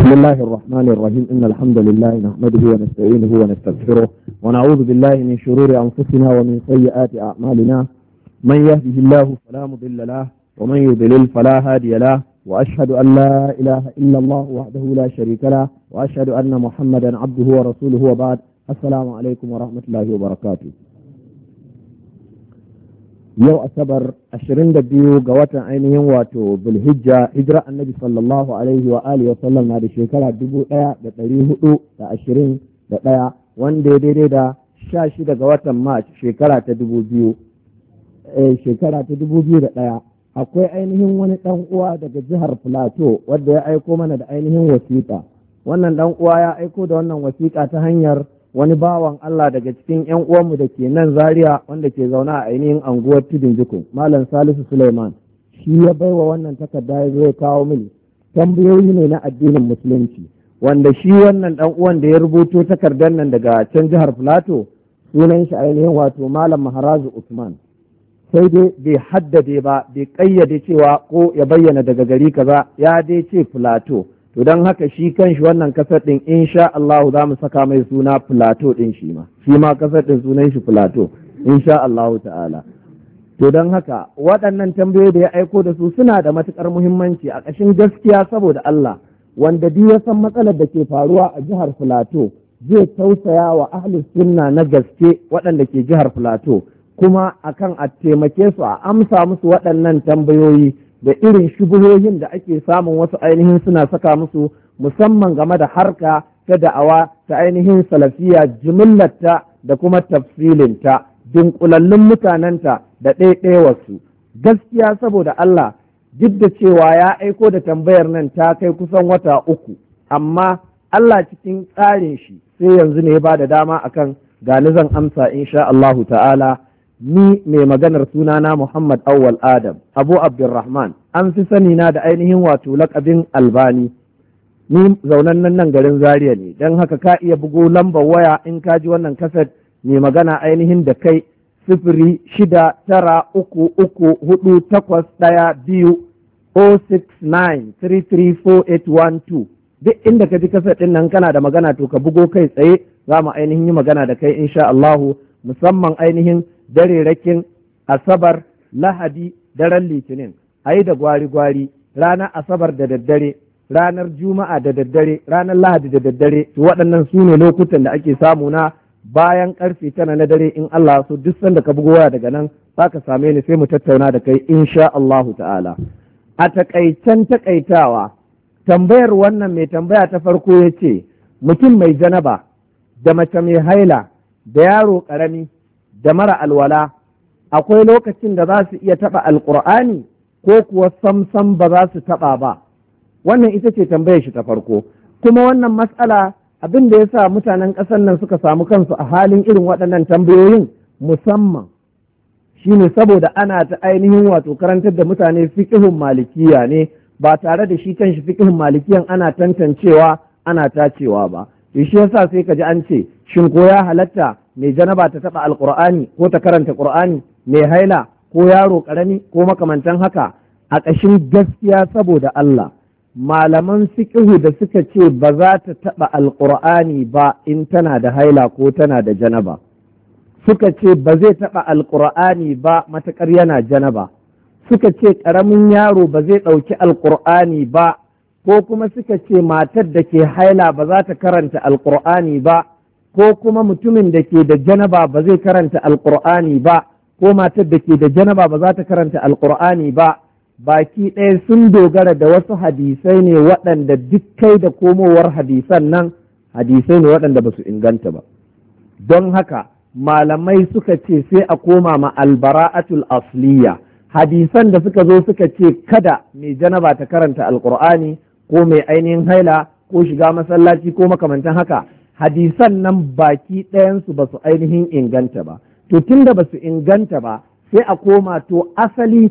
بسم الله الرحمن الرحيم إن الحمد لله نحمده ونستعينه ونستغفره ونعوذ بالله من شرور أنفسنا ومن سيئات أعمالنا من يهده الله فلا مضل له ومن يضلل فلا هادي له وأشهد أن لا إله إلا الله وحده لا شريك له وأشهد أن محمدا عبده ورسوله وبعد السلام عليكم ورحمة الله وبركاته. yau asabar 22 ga watan ainihin wato bulhijja hijira annabi sallallahu alaihi wa alihi wasallam na da shekara 1421 wanda ya daidai da 16 ga watan march shekara ta 2001. akwai ainihin wani dan uwa daga jihar plateau wanda ya aiko mana da ainihin wasiƙa. wannan dan uwa ya aiko da wannan wasiƙa ta hanyar wani bawan Allah daga cikin 'yan uwanmu da ke nan Zaria wanda ke zaune a ainihin anguwar Tudun Jikun, Malam Salisu Suleiman. Shi ya baiwa wannan takarda ya zai kawo mini tambayoyi ne na addinin musulunci, wanda shi wannan dan uwan da ya rubuto takardar nan daga can jihar Plateau sunan shi ainihin wato Malam Maharazu Usman. Sai dai bai haddade ba, bai kayyade cewa ko ya bayyana daga gari kaza, ya dai ce Plateau. To don haka shi kanshi wannan kasar ɗin insha Allah za mu saka mai suna Plateau ɗin shi ma kasar ɗin sunan shi Plateau insha Allah ta'ala. To don haka waɗannan tambayoyi da ya aiko da su suna da matuƙar muhimmanci a ƙashin gaskiya saboda Allah, wanda duk ya san matsalar da ke faruwa a jihar Plateau zai tausaya wa ahli sunna na gaske waɗanda ke jihar Plateau, kuma akan a taimake su a amsa musu waɗannan tambayoyi da irin shubuhohin da ake samun wasu ainihin suna saka musu, musamman game da harka ta da'awa ta ainihin salafiya jimillarta da kuma tafsilinta, dunkulallun mutanenta da ɗaiɗaiwarsu. Gaskiya saboda Allah, duk da cewa ya aiko da tambayar nan ta kai kusan wata 3, amma Allah cikin tsarin shi sai yanzu ne ya ba da dama akan gani zan amsa insha Allahu ta'ala. Ni mai maganar sunana Muhammad Awwal Adam Abu Abdurrahman, an fi sani na da ainihin wato lakabin Albani. Ni zaunannen nan garin Zaria ne, don haka ka iya bugo lambar waya in ka ji wannan kaset mai magana ainihin da kai 06933812 duk inda ka ji kaset ɗin nan kana da magana to ka bugo kai tsaye, za mu ainihin yi magana da kai insha Allahu, musamman ainihin darerakin Asabar, Lahadi, daren Litinin, a yi da gwari-gwari, ranar Asabar da daddare, ranar Juma'a da daddare, ranar Lahadi da daddare. To waɗannan su ne lokutan da ake samu na bayan ƙarfe 9 na dare in Allah so, duk sanda ka bugo waya daga nan za ka same ni sai mu tattauna da kai insha Allahu ta'ala. A taƙaicen taƙaitawa, tambayar wannan mai tambaya ta farko ya ce, mutum mai janaba da mace mai haila da yaro ƙarami da mara alwala akwai lokacin da za su iya taɓa alƙur'ani ko kuwa samsam ba za su taɓa ba? Wannan ita ce tambayar shi ta farko. Kuma wannan matsala abin da ya sa mutanen ƙasar nan suka samu kansu a halin irin waɗannan tambayoyin musamman shine saboda ana ta ainihin wato karantar da mutane fiqhun malikiya ne, ba tare da shi kanshi fiqhun malikiyan ana tantancewa ana tacewa ba. Shi yasa sai ka ji an ce shin ko ya halatta mai janaba ta taɓa alƙur'ani ko ta karanta ƙur'ani, mai haila ko yaro ƙarami ko makamantan haka? A ƙashin gaskiya saboda Allah, malaman fiqhu da suka ce ba za ta taɓa alƙur'ani ba in tana da haila ko tana da janaba, suka ce ba zai taɓa alƙur'ani ba matuƙar yana janaba, suka ce ƙaramin yaro ba zai ɗauki alƙur'ani ba, ko kuma suka ce matar da ke haila ba za ta karanta alƙur'ani ba, ko kuma mutumin da ke da janaba ba zai karanta alƙur'ani ba, ko matar da ke da janaba ba za ta karanta alƙur'ani ba. Baki ɗaya sun dogara da wasu hadisai ne waɗanda duk kai da komowar hadisan nan hadisai ne waɗanda ba su inganta ba. Don haka malamai suka ce sai a koma ma albara'atul asliya, hadisan da suka zo suka ce kada mai janaba ta karanta alƙur'ani ko mai ainihin haila ko shiga masallaci ko makamantan haka, hadisan nan baki ɗayansu ba su ainihin inganta ba. To tun da ba su inganta ba sai a koma to asali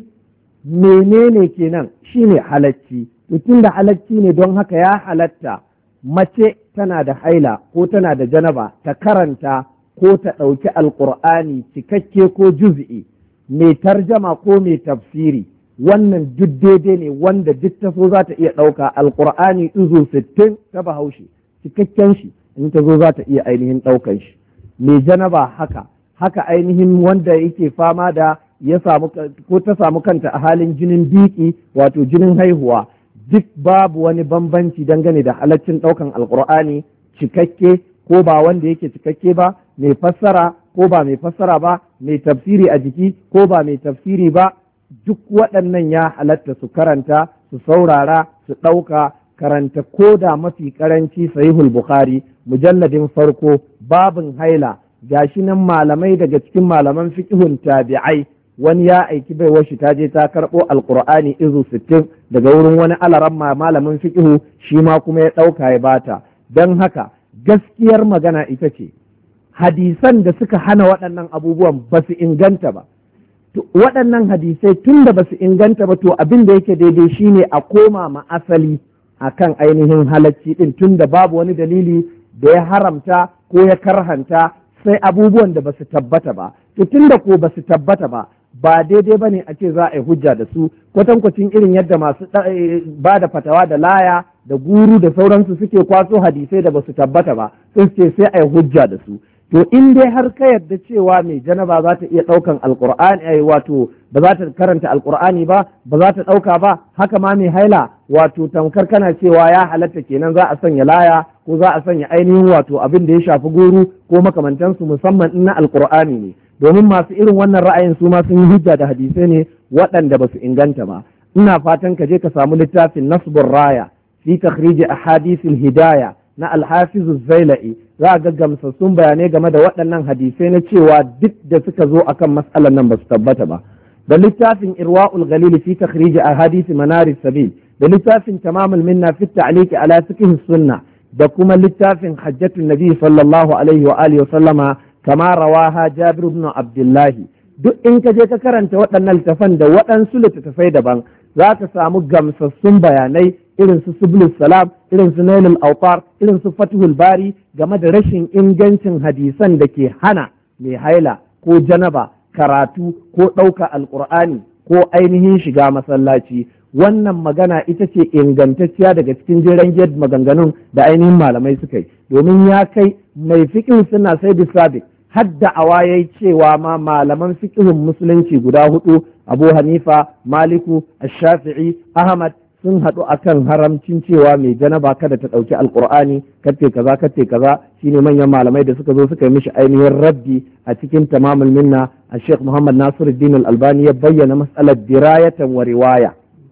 menene kenan shine halacci. To tun da halacci ne, don haka ya halatta mace tana da haila ko tana da janaba ta karanta ko ta ɗauki alƙur'ani cikakke ko juz'i, mai tarjama ko mai tafsiri, wannan duk daidai ne, wanda duk ta so za ta iya ɗauka. Alƙur'ani izu 60 ta Bahaushe cikakken shi in ta zo za ta iya ainihin ɗaukan shi. mai janaba haka ainihin wanda yake fama da ya samu ko ta samu kanta a halin jinin biki wato jinin haihuwa, duk babu wani bambanci dangane da halaccin ɗaukan alkur'ani cikakke ko ba wanda yake cikakke ba, mai fassara ko ba mai fassara ba, mai tafsiri a jiki ko ba mai tafsiri ba, duk waɗannan ya halatta su karanta, su saurara, su ɗauka. Karanta ko da mafi karanci sahihul bukhari mujalladin farko babin haila, gashi nan malamai daga cikin malaman fiqhun tabi'ai wani ya aiki baiwar shi ta je ta karɓo alqur'ani izu 60 daga wurin wani alaramma malamin fiqhu, shi ma kuma ya ɗauka ya bata. Don haka gaskiyar magana ita ce hadisan da suka hana waɗannan abubuwan ba su inganta ba. Waɗannan hadisai tun da ba su inganta ba, to abin da yake daidai shine a koma ma asali akan ainihin halacci din, tun da babu wani dalili da ya haramta ko ya karhanta sai abubuwan da ba su tabbata ba. To tun da ko ba su tabbata ba, ba daidai ba ne a ce za a yi hujja da su, kwatankwacin irin yadda masu ba da fatawa da laya da guru da sauransu suke kwaso hadisai da ba su tabbata ba, sun ce sai a yi hujja da su. To in dai har ka yarda cewa mai janaba za ta iya ɗaukan alƙur'ani, wato ba za ta karanta alƙur'ani ba, ba za ta ɗauka ba, haka ma mai haila, wato tamkar kana cewa ya halatta kenan za a sanya laya ko za a sanya ainihin wato abin da ya shafi guru ko makamantansu, musamman in na alƙur'ani ne. Domin masu irin wannan ra'ayin su ma sun yi hujja da hadisai ne waɗanda ba su inganta ba. Ina fatan ka je ka samu littafin Nasbur Raya fi takhrij ahadithil hidaya na Al-Hafiz Az-Zailai, za a ga gamsassun bayanai game da waɗannan hadisai na cewa duk da suka zo akan mas'alar nan ba su tabbata ba. Da littafin Irwa'ul Ghalil fi takhrij ahadith Manar Sabil, da littafin Tamamul Minna fi ta'liq ala fiqh sunna, da kuma littafin Hajjatun Nabi sallallahu alaihi wa alihi wa sallama kama rawaha Jabir ibn Abdullah. Duk in ka je ka karanta waɗannan littafan da waɗansu littattafai daban, za ka samu gamsassun bayanai irin su Subulus Salam, irin su Nailul Awtar, irin su Fathul Bari game da rashin ingancin hadisan da ke hana mai haila ko janaba karatu ko ɗauka alƙur'ani ko ainihin shiga masallaci. Wannan magana ita ce ingantacciya daga cikin jiran maganganun da ainihin malamai suka yi, domin ya kai mai fiƙin suna sai bisabi hadda awaye cewa ma malaman fiƙihun musulunci guda hudu, Abu Hanifa, Maliku, Ash-Shafi'i, Ahmad, sun haɗu akan haramcin cewa mai janaba kada ta ɗauki alƙur'ani, katte kaza shine manyan malamai da suka zo suka yi mishi ainihin raddi a cikin Tamamul Minna. A Sheikh Muhammad Nasiruddin Al-Albani ya bayyana mas'alar dirayatan wa riwaya,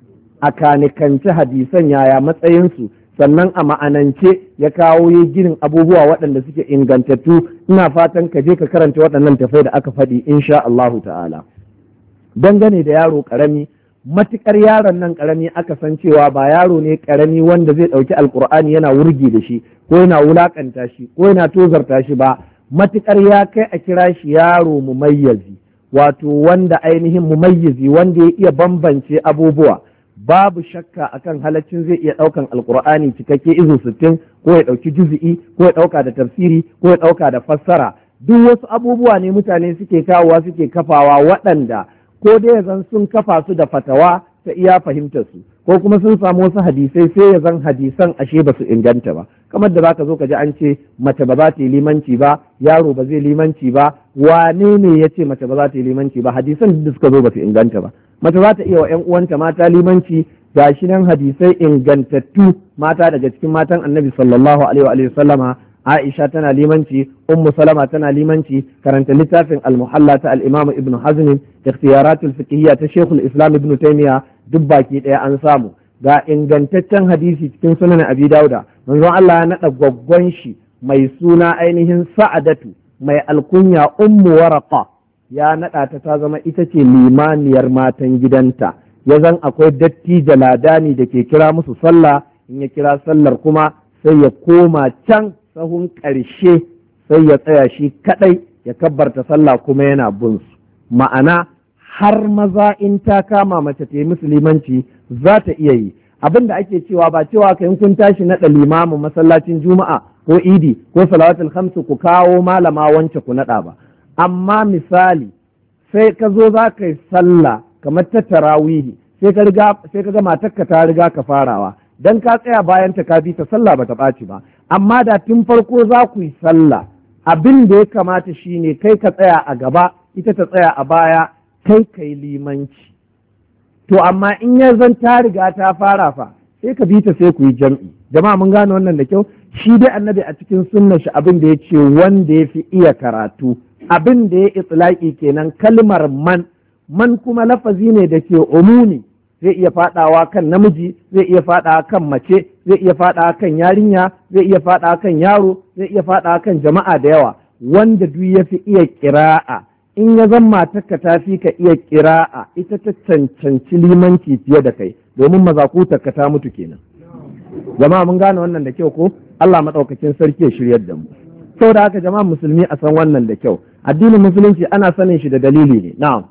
a kanikance hadisan yaya matsayinsu, sannan a ma'anance ya kawo yi ginin abubuwa waɗanda suke ingantattu. Ina fatan ka je ka karanta waɗannan tafai da aka faɗi insha Allahu ta'ala. Dangane da yaro ƙarami, matuƙar yaron nan ƙarami aka san cewa ba yaro ne ƙarami wanda zai ɗauki alƙur'ani yana wurgi da shi ko yana wulaƙanta shi ko yana tozarta shi ba, matuƙar ya kai a kira shi yaro mumayyazi, wato wanda ainihin mumayyizi wanda ya iya bambance abubuwa, babu shakka akan halaccin zai iya ɗaukan alƙur'ani cikakke izu 60 ko ya ɗauki juzi'i ko ya ɗauka da tafsiri ko ya ɗauka da fassara. Duk wasu abubuwa ne mutane suke kawowa suke kafawa waɗanda ko dai zan sun kafa su da fatawa ta iya fahimtar su, ko kuma sun samu wasu hadisai sai ya zan hadisan ashe ba su inganta ba. Kamar da zaka zo ka ji an ce mace ba za ta yi limanci ba, yaro ba zai limanci ba. Wane ne ya ce mace ba za ta yi limanci ba? Hadisan da suka zo ba su inganta ba. Mace za ta iya wa 'yan uwanta mata limanci, gashi nan hadisai ingantattu, mata daga cikin matan Annabi sallallahu alaihi wa sallama. Aisha tana limanci, Ummu Salama tana limanci. Karanta littafin Al-Muhalla ta Al-Imam Ibn Hazm, Ikhtiyaratul Fiqhiyya ta Sheikhul Islam Ibn Taymiyyah, duk baki ɗaya an samu. Ga ingantaccen hadisi cikin Sunan Abi Dawuda, manzon Allah ya naɗa gwaggon shi mai suna ainihin Sa'adatu mai alkunya Ummu Waraqa, ya naɗa ta zama ita ce limaniyar matan gidanta. Ya zan akwai dattijo ladani da ke kira musu sallah, in ya kira sallar kuma sai ya koma can sahun ƙarshe sai ya tsaya shi kaɗai ya kabbarta sallah kuma yana bin su. Ma'ana har maza in ta kama mace ta yi musulmanci za ta iya yi. Abin da ake cewa ba cewa ka in kun tashi naɗa limamin masallacin juma'a ko idi ko salawatul khamsu ku kawo malama wance ku naɗa ba. Amma misali sai ka zo za ka yi sallah kamar ta tarawihi sai ka ga matarka ta riga ka farawa, dan ka tsaya bayan ta ka bi ta sallah bata ɓaci ba. Amma da tun farko za ku yi sallah, abin da ya kamata shine kai ka tsaya a gaba, ita ta tsaya a baya, kai kai limanci. To amma in ya zan ta riga ta fara fa, sai ka bi ta sai ku yi jam'i. Jama'a mun gane wannan da kyau. Shi dai annabi a cikin sunnar shi abin da ya ce wanda ya fi iya karatu, abin da ya itlaki kenan kalmar man kuma lafazi ne da ke umumi, zai iya faɗawa kan namiji, zai iya faɗawa kan mace, zai iya faɗawa kan yarinya, zai iya faɗawa kan yaro, zai iya faɗawa kan jama'a da yawa. Wanda duk ya fi iya ƙira'a, in ya zan matarka ta fi ka iya ƙira'a, ita ta cancanci limanci fiye da kai, domin mazakutarka ta mutu kenan. Jama'a mun gane wannan da kyau ko? Allah maɗaukakin sarki ya shiryar da mu. Saboda haka jama'a musulmi a san wannan da kyau. Addinin musulunci ana sanin shi da dalili ne. Na'am.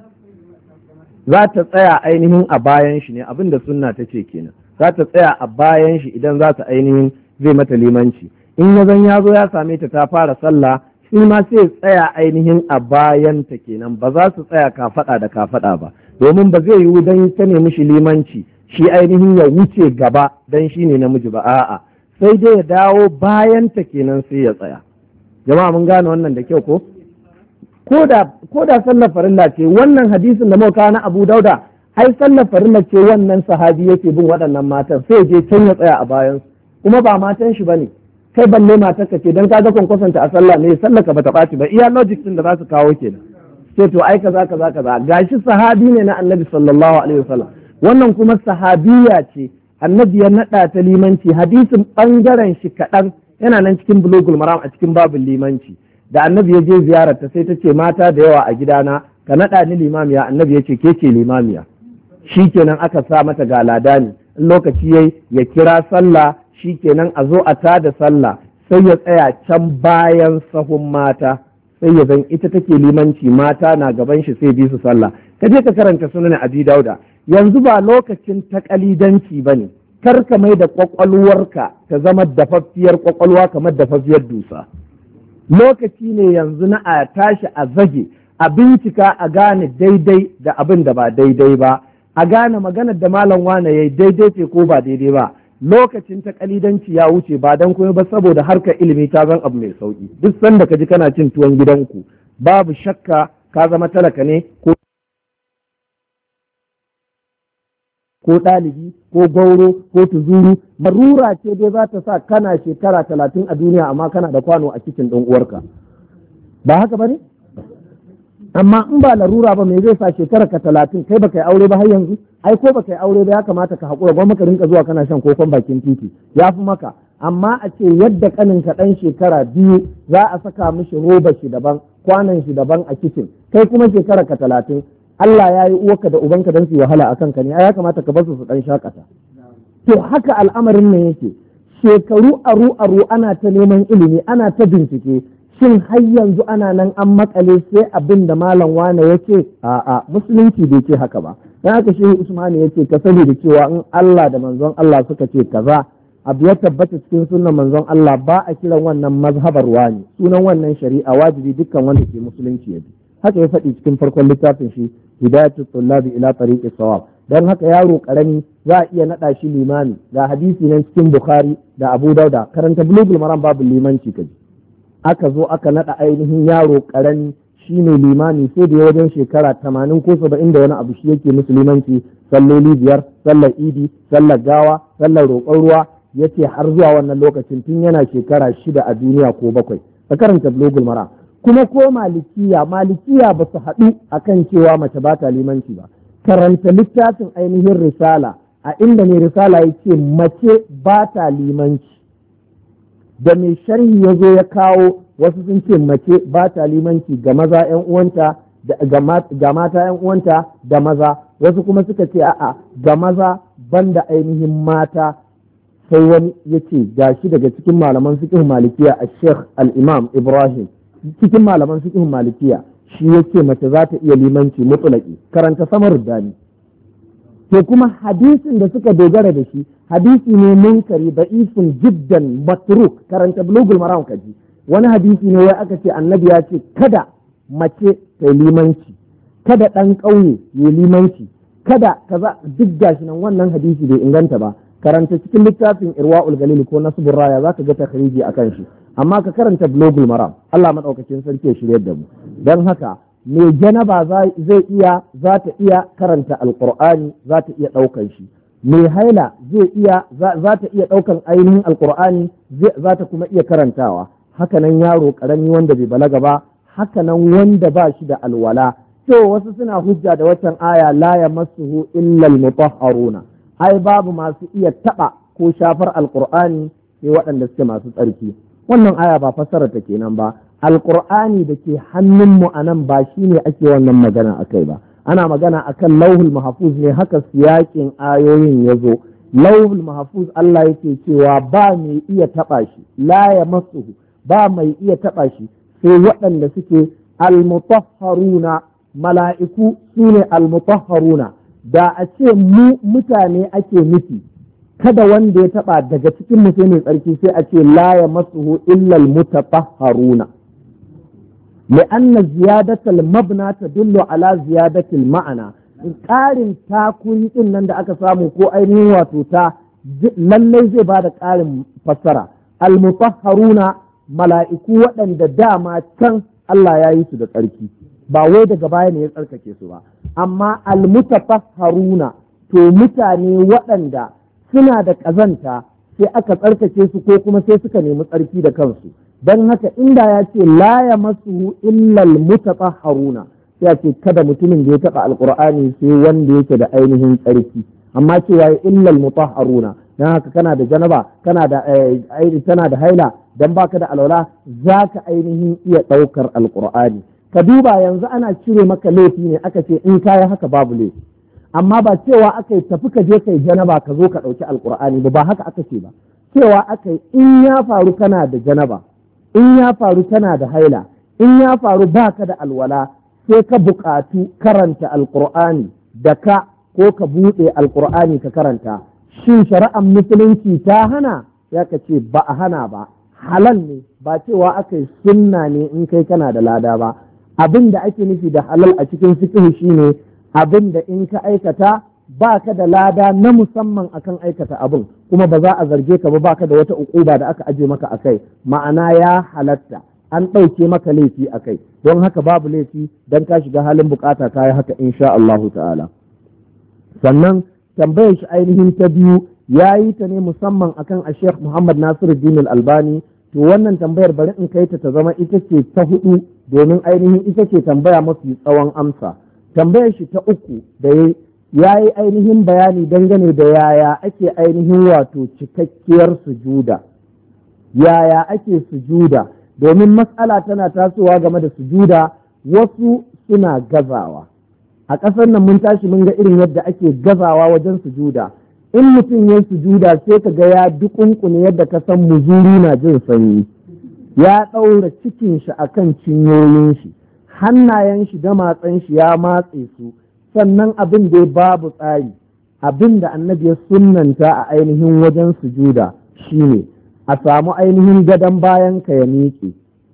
Za ta tsaya ainihin a bayan shi ne, abin da sunna ta ce kenan. Za ta tsaya a bayan shi idan za ta ainihin zai mata limanci. In ya zan ya zo ya same ta fara sallah, shi ma sai tsaya ainihin a bayan ta kenan, ba za su tsaya kafaɗa da kafaɗa ba, domin ba zai yiwu dan ta nemi shi limanci shi ainihin ya wuce gaba dan shi ne namiji ba, a'a sai dai ya dawo bayan ta kenan sai ya tsaya. Jama'a mun gane wannan da kyau ko? Ko da sallar farilla ce, wannan hadisin da muka na Abu Dauda, ai sallar farilla ce wannan sahabi yake bin waɗannan matan, sai je can ya tsaya a bayan, kuma ba matan shi bane. Kai balle matarka ce dan kaga kwankwasanta a sallah ne, sallar ka bata ɓaci ba, iya logic din da za su kawo kenan. Sai to ai kaza gashi sahabi ne na Annabi sallallahu alaihi wasallam, wannan kuma sahabiya ce, Annabi ya naɗa ta limanci. Hadisin ɓangaren shi kaɗan yana nan cikin Bulugul Maram a cikin babin limanci. Da Annabi ya je ziyararta sai ta ce mata da yawa a gidana, ka naɗa ni limamiya. Annabi ya ce ke ce limamiya. Shi kenan aka sa mata ga ladani, in lokaci yayi ya kira sallah, shi kenan a zo a tada sallah, sai ya tsaya can bayan sahun mata, sai ya zan ita take limanci, mata na gaban shi sai bi su sallah. Ka je ka karanta sunan Abi Dauda. Yanzu ba lokacin takalidanci bane, kar ka mai da kwakwalwarka ta zama dafaffiyar kwakwalwa kamar dafaffiyar dusa. Lokaci ne yanzu na a tashi a zage, a bincika, a gane daidai da abin da ba daidai ba, a gane maganar da malam wane yayi daidai ce ko ba daidai ba. Lokacin takalidanci ya wuce, ba dan kuma ba saboda harkar ilimi ta zan abu mai sauki. Duk sanda ka ji kana cin tuwon gidanku, babu shakka ka zama talaka ne ko ɗalibi ko gauro ko tuzuru. Marura ce dai za ta sa kana shekara 30 a duniya amma kana da kwano a cikin ɗan uwarka, ba haka ba ne? Amma in ba larura ba, me zai sa shekara ka 30 kai baka yi aure ba har yanzu? Ai ko baka yi aure ba ya kamata ka haƙura, gwamma ka rinka zuwa kana shan kokon bakin titi, ya fi maka. Amma a ce yadda kanin ka ɗan shekara 2 za a saka mishi roba shi daban, kwanan shi daban a kicin, kai kuma shekara ka 30, Allah ya yi uwarka da ubanka don su wahala a kanka ne, ya kamata ka basu su ɗan shakata. To haka al'amarin nan yake, shekaru aru ana ta neman ilimi, ana ta bincike, shin har yanzu ana nan an makale sai abin da malam wane ya ce? A'a, musulunci bai ce haka ba. Dan haka shi Usman ya ce ka sani da cewa in Allah da manzon Allah suka ce kaza, abu ya tabbata cikin sunan manzon Allah, ba a kiran wannan mazhabar wani, sunan wannan shari'a wajibi dukkan wanda ke musulunci ya bi. Haka ya faɗi cikin farkon littafin shi Hidayatul Tullabi ila Tariqis Sawab. Dan haka yaro karami za a iya naɗa shi limami, ga hadisi nan cikin Bukhari da Abu Dauda, karanta Bulugul Maram babu limanci kaji. Aka zo aka naɗa ainihin yaro karami shine limami, sai da wajen shekara 80 ko 70 da wani abu shi yake musulmanci, salloli 5, sallar idi, sallar gawa, sallar roƙon ruwa, yace har zuwa wannan lokacin tun yana shekara 6 a duniya ko 7. Ka karanta Bulugul Maram. Kuma ko malikiya ba su haɗu akan cewa mace ba ta limanci ba. Karanta littafin ainihin risala, a inda ne risala ya ce mace ba ta limanci. Da mai sharhi ya zo ya kawo, wasu sun ce mace ba ta limanci ga maza 'yan uwanta, ga mata 'yan uwanta da maza, wasu kuma suka ce a'a ga maza banda ainihin mata. Sai wani ya ce gashi daga cikin malaman fiqh malikiya a Sheikh al-Imam Ibrahim, cikin malaman fiqh malikiya, shi yake mace za ta iya limanci mutlaqi. Karanta Samar Dani. To kuma hadisin da suka dogara da shi hadisi ne munkari da'ifun jiddan matruk. Karanta Bulugul Maram kaji, wani hadisi ne wai aka ce annabi ya ce kada mace ta limanci, kada ɗan ƙauye ya limanci, kada kaza duk gashi nan wannan hadisi bai inganta ba. Karanta cikin littafin Irwa'ul Galil ko Nasbur Raya zaka ga takhriji akan shi, amma ka karanta Bulugul Maram. Allah madaukakin sarki ya shiryar da mu. Dan haka mai janaba za ta iya karanta alqur'ani, za ta iya daukan shi. Mai haila za ta iya daukan ainihin alqur'ani, za ta kuma iya karantawa. Haka nan yaro karami wanda bai balaga ba, haka nan wanda ba shi da alwala. To wasu suna hujja da waccan aya la yamassuhu illa almutahharuna. Ai babu masu iya taɓa ko shafar alƙur'ani sai waɗanda suke masu tsarki. Wannan aya ba fassara ta kenan ba. Alƙur'ani da ke hannunmu a nan ba shi ne ake wannan magana a kai ba. Ana magana a kan lauhul mahfuz ne, haka siyaƙin ayoyin ya zo. Lauhul mahfuz Allah yake cewa ba mai iya taɓa shi, la yamassuhu, ba mai iya taɓa shi sai waɗanda suke almutahharuna, mala'iku su ne almutahharuna. Da a ce mu mutane ake nufi, kada wanda ya taba daga cikin mu sai mai tsarki, sai a ce la yamassuhu illa almutatahharuna, li'anna ziyadatal mabna tadullu ala ziyadatil ma'ana. Ƙarin takuri din nan da aka samu ko ainihin wato ta lallai zai ba da ƙarin fassara. Almutahharuna, mala'iku waɗanda dama can Allah ya yi su da tsarki, ba wai daga baya ne ya tsarkake su ba. Amma almutatahharuna, to mutane waɗanda suna da ƙazanta sai aka tsarkake su ko kuma sai suka nemi tsarki da kansu. Don haka inda ya ce la yamassuhu illa almutatahharuna, sai ce kada mutumin da ya taɓa alƙur'ani sai wanda yake da ainihin tsarki. Amma cewa illa almutahharuna, don haka kana da janaba, kana da haila, dan baka da alwala zaka ainihin iya ɗaukar alƙur'ani. Ka duba yanzu ana cire maka laifi ne, aka ce in kayi haka babu laifi, amma ba cewa aka yi tafi ka je kai janaba ka zo ka ɗauki alƙur'ani ba haka aka ce ba. Cewa aka yi in ya faru kana da janaba, in ya faru kana da haila, in ya faru baka da alwala, sai ka buƙatu karanta alƙur'ani da ka ko ka buɗe alƙur'ani ka karanta. Shin shari'ar musulunci ta hana? Ya ka ce ba a hana ba, halal ne, ba cewa aka yi sunna ne in kai kana da lada ba. Abin da ake nufi da halal a cikin fiqh shine abin da in ka aikata ba ka da lada na musamman akan aikata abin, kuma ba za a zarge ka ba ka da wata uquba da aka aje maka akai, ma'ana ya halatta, an ɗauke maka laifi akai. Don haka babu laifi dan ka shiga halin bukata ka yi haka insha Allahu ta'ala. Sannan tambayar shi ainihin ta biyu ya yi ta ne musamman akan a Sheikh Muhammad Nasiruddin Al-Albani. To wannan tambayar bari in kai ta zama ita ce ta hudu, domin ainihin ita ce tambaya mafi tsawon amsa. Tambayar shi ta uku da ya yi ainihin bayani dangane da yaya ake ainihin wato cikakkiyar sujuda. Yaya ake sujuda, domin matsala tana tasowa game da sujuda, wasu suna gazawa. A ƙasar nan mun tashi mun ga irin yadda ake gazawa wajen sujuda. In mutum ya sujuda sai ka ga ya dukunkune yadda ka san muzuru na jin sanyi, ya ɗaura cikin shi akan cinyoyin shi, hannayen shi da matsan shi ya matse su, sannan abin da babu tsari. Abin da annabi ya sunnanta a ainihin wajen sujuda shine a samu ainihin gadon bayan ka ya miƙe,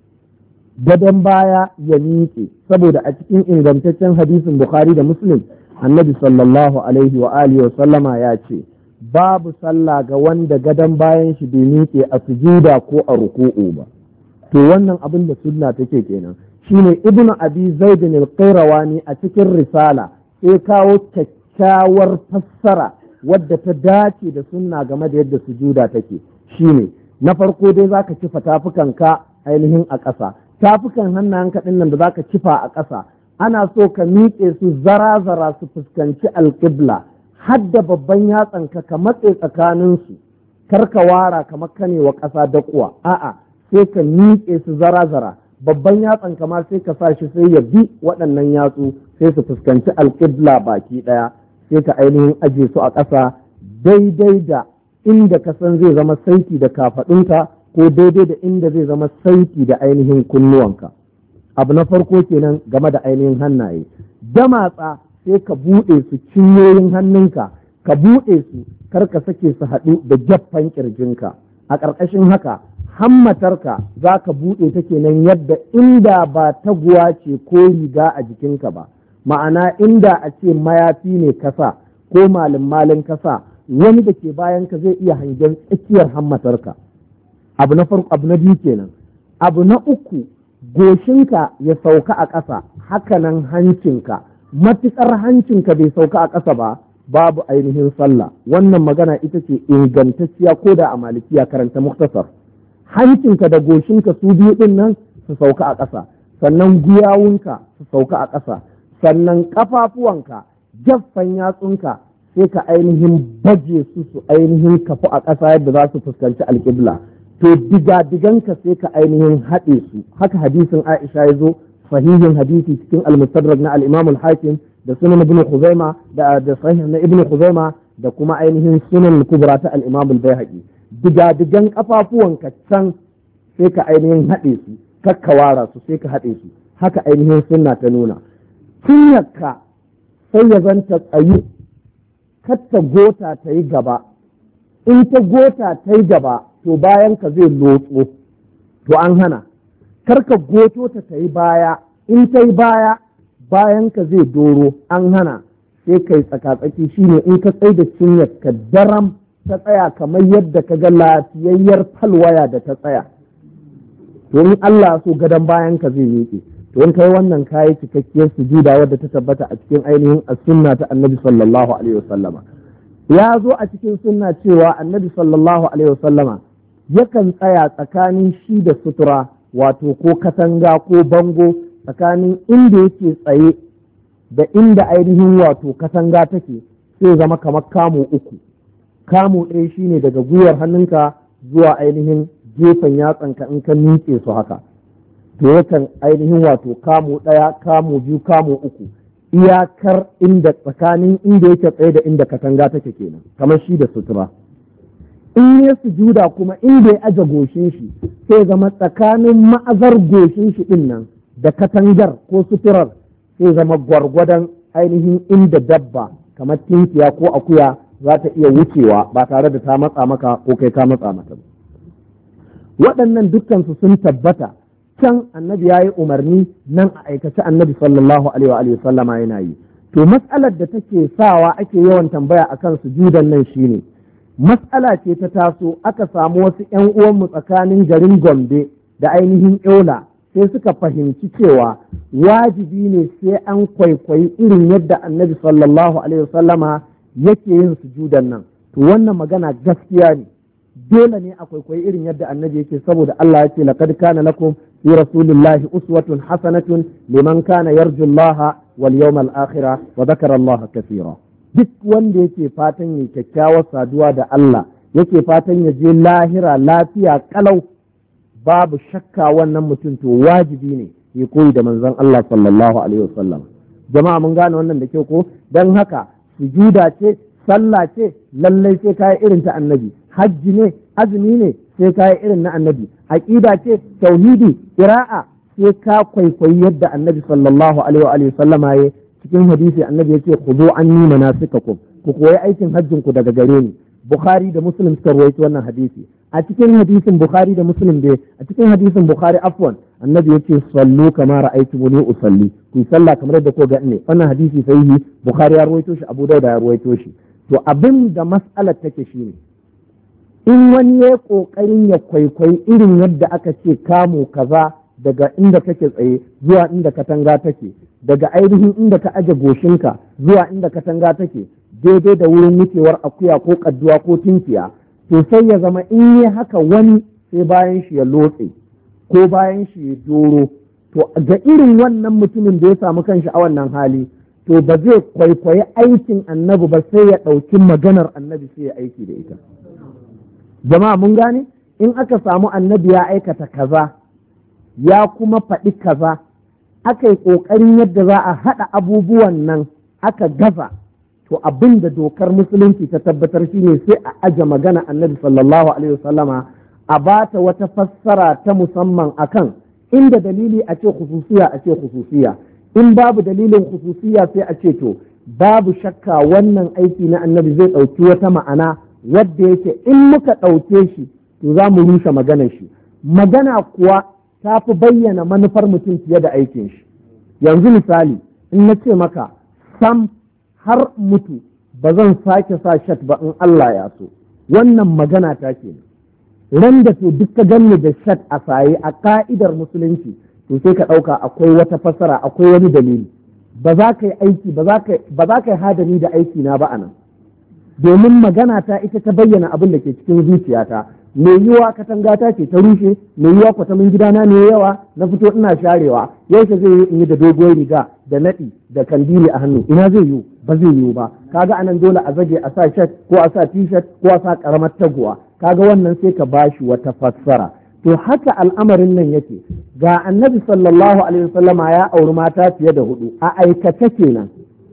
gadon baya ya miƙe, saboda a cikin ingantaccen hadisin Bukhari da Muslim annabi sallallahu alaihi wa alihi wa sallama ya ce babu sallah ga wanda gadon bayan shi bai miƙe a sujuda ko a ruku'u ba. To wannan abin da sunna take kenan. Shine Ibn Abi Zaid al-Qayrawani a cikin risala sai kawo kyakkyawar fassara wadda ta dace da sunna game da yadda sujuda take. Shine na farko dai zaka kifa tafukanka ainihin a ƙasa, tafukan hannayenka ɗin nan da zaka kifa a ƙasa ana so ka miƙe su zara-zara su fuskanci alƙibla, hadda babban yatsanka ka matse tsakaninsu, kar ka wara kamar kanewa ƙasa da kuwa, a'a sai ka miƙe su zara-zara, babban yatsanka ma sai ka sa shi sai ya bi waɗannan yatsu sai su fuskanci alƙibla baki ɗaya, sai ka ainihin aje su a ƙasa daidai da inda ka san zai zama saiti da kafaɗinka ko daidai da inda zai zama saiti da ainihin kunnuwanka. Abu na farko kenan game da ainihin hannaye. Damatsa sai ka buɗe su cinyoyin hannunka, ka buɗe su kar ka sake su haɗu da jaffan ƙirjinka. A ƙarƙashin haka hammatarka za ka buɗe ta kenan yadda inda ba taguwa ce ko riga a jikinka ba, ma'ana inda a ce mayafi ne kasa ko malin kasa wani da ke bayan ka zai iya hangen tsakiyar hammatarka. Abu na farko, abu na biyu kenan. Abu na uku, goshinka ya sauka a ƙasa, hakanan hancinka, matuƙar hancinka bai sauka a ƙasa ba, babu ainihin sallah. Wannan magana ita ce ingantacciya ko da a malikiya, karanta muktasar. Hancinka da goshinka su biyu ɗin nan su sauka a ƙasa, sannan gwiwawunka su sauka a ƙasa, sannan ƙafafuwanka, jaffan yatsunka sai ka ainihin baje su ainihin kafu a ƙasa yadda za su fuskanci alƙibla. To diga-diganka sai ka ainihin haɗe su. Haka hadisin Aisha ya zo, sahihin hadisi cikin al-Mustadrak na al-Imam al-Hakim da sunan Ibn Khuzaima da sahih na Ibn Khuzaima da kuma ainihin sunan al-Kubra ta al-Imam al-Baihaqi. Diga-digan kafafuwanka can sai ka ainihin haɗe su, kakkawara su sai ka haɗe su. Haka ainihin sunna ta nuna. Cinyarka sai ya zanta tsayu, kar ta gota ta yi gaba. In ta gota ta yi gaba, to bayan ka zai lotso, to an hana. Karka goto ta yi baya, in ta yi baya bayan ka zai doro, an hana. Sai kai tsakatsaki shine in ka tsai da cinyar ka daram ta tsaya kamar yadda ka ga lafiyayyar falwaya da ta tsaya, to in Allah so gadon bayan ka zai miƙe. To in kai wannan kayi cikakkiyar sujuda wadda ta tabbata a cikin ainihin as-sunna ta Annabi sallallahu alaihi wasallama. Ya zo a cikin sunna cewa Annabi sallallahu alaihi wasallama yakan tsaya tsakanin shi da sutura, wato ko katanga ko bango, tsakanin inda yake tsaye da inda ainihin wato katanga take, sai zama kamar kamu uku. Kamu ɗaya shine daga gwiwar hannunka zuwa ainihin gefen yatsanka in ka miƙe su haka. To yakan ainihin wato kamu ɗaya, kamu biyu, kamu uku, iyakar inda tsakanin inda yake tsaye da inda katanga take kenan, kamar shi da sutura. In ya sujuda kuma inda ya aje goshin shi sai zama tsakanin ma'azar goshin shi din nan da katangar ko suturar sai zama gwargwadon ainihin inda dabba kamar tinkiya ko akuya za ta iya wucewa ba tare da ta matsa maka ko kai ka matsa mata. Waɗannan dukkansu sun tabbata. Can annabi ya yi umarni, nan a aikace annabi sallallahu alaihi wa sallama yana yi. To matsalar da take sawa ake yawan tambaya akan sujudan nan shine, matsala ce ta taso, aka samu wasu ‘yan uwanmu tsakanin garin Gombe da ainihin Yola, sai suka fahimci cewa wajibi ne sai an kwaikwayi irin yadda annabi sallallahu alaihi wasallama yake yin sujudan nan. To wannan magana gaskiya ne, dole ne a kwaikwayi irin yadda annabi yake, saboda Allah ya ce laqad kana lakum fi rasulillahi uswatun hasanatun liman kana yarju Allah wal yawmal akhir wa dhakara Allah kathira. Duk wanda yake fatan ya kyakkyawar saduwa da Allah, yake fatan ya je lahira lafiya kalau, babu shakka wannan mutum to wajibi ne ya koyi da manzon Allah sallallahu alaihi wasallam. Jama'a mun gane wannan da kyau ko? Dan haka sujuda ce, sallah ce, lallai sai kai irin ta annabi. Hajji ne, azumi ne, sai kai irin na annabi. Aqida ce, tauhidi, qira'a, sai ka kwaikwayi yadda annabi sallallahu alaihi wasallama ya. Cikin hadisi annabi yake khudu anni manasikakum, ku koyi aikin hajjin ku daga gare ni. Bukhari da Muslim suka rawaito wannan hadisi. A cikin hadisin Bukhari da Muslim dai, a cikin hadisin Bukhari afwan, annabi yake sallu kama ra'aytumuni usalli, ku sallah kamar da ko ga ne. Wannan hadisi sahihi, Bukhari ya rawaito shi, Abu Dawud ya rawaito shi. To abin da mas'alar take shine, in wani ya kokarin ya kwaikwayi irin yadda aka ce kamo kaza daga inda kake tsaye zuwa inda katanga take, daga ainihin inda ka aje goshinka zuwa inda katanga take, daidai da wurin wucewar akuya ko kadduwa ko tinkiya, to sai ya zama in yi haka wani sai bayan shi ya lotse ko bayan shi ya doro. To ga irin wannan mutumin da ya samu kanshi a wannan hali, to ba zai kwaikwayi aikin annabi ba, sai ya ɗauki maganar annabi sai ya aiki da ita. Jama'a mun gane, in aka samu annabi ya aikata kaza ya kuma faɗi kaza, aka yi ƙoƙarin yadda za a haɗa abubuwan nan aka gaza, to abin da dokar musulunci ta tabbatar shine sai a aje magana annabi sallallahu alaihi wasallama, a bata wata fassara ta musamman akan inda dalili a ce khususiya a ce khususiya, in babu dalilin khususiya sai a ce to babu shakka wannan aiki na annabi zai ɗauki wata ma'ana wadda yake in muka ɗauke shi to za mu rushe maganar shi. Magana kuwa ta fi bayyana manufar mutum fiye da aikin shi. Yanzu misali, in na ce maka sam har mutu ba zan sake sa shat ba in Allah ya so, wannan magana ta ke ran da to duk ka ganni da shat a saye a ka'idar musulunci to sai ka ɗauka akwai wata fassara, akwai wani dalili. Ba za ka yi aiki ba za ka yi hadani da aiki na ba anan, domin magana ta ita ta bayyana abin da ke cikin zuciyata. Mai yiwa katanga ta ce ta rushe, mai yiwa kwatamin gidana ne yawa na fito ina sharewa, yaushe zai yi in yi da dogon riga da naɗi da kandili a hannu, ina zai yiwu? Ba zai yiwu ba. Kaga anan dole a zage a sa shirt ko a sa t-shirt ko a sa karamar taguwa, kaga wannan sai ka bashi wata fassara. To haka al'amarin nan yake, ga annabi sallallahu alaihi wasallama ya auri mata fiye da 4 a aikace kenan,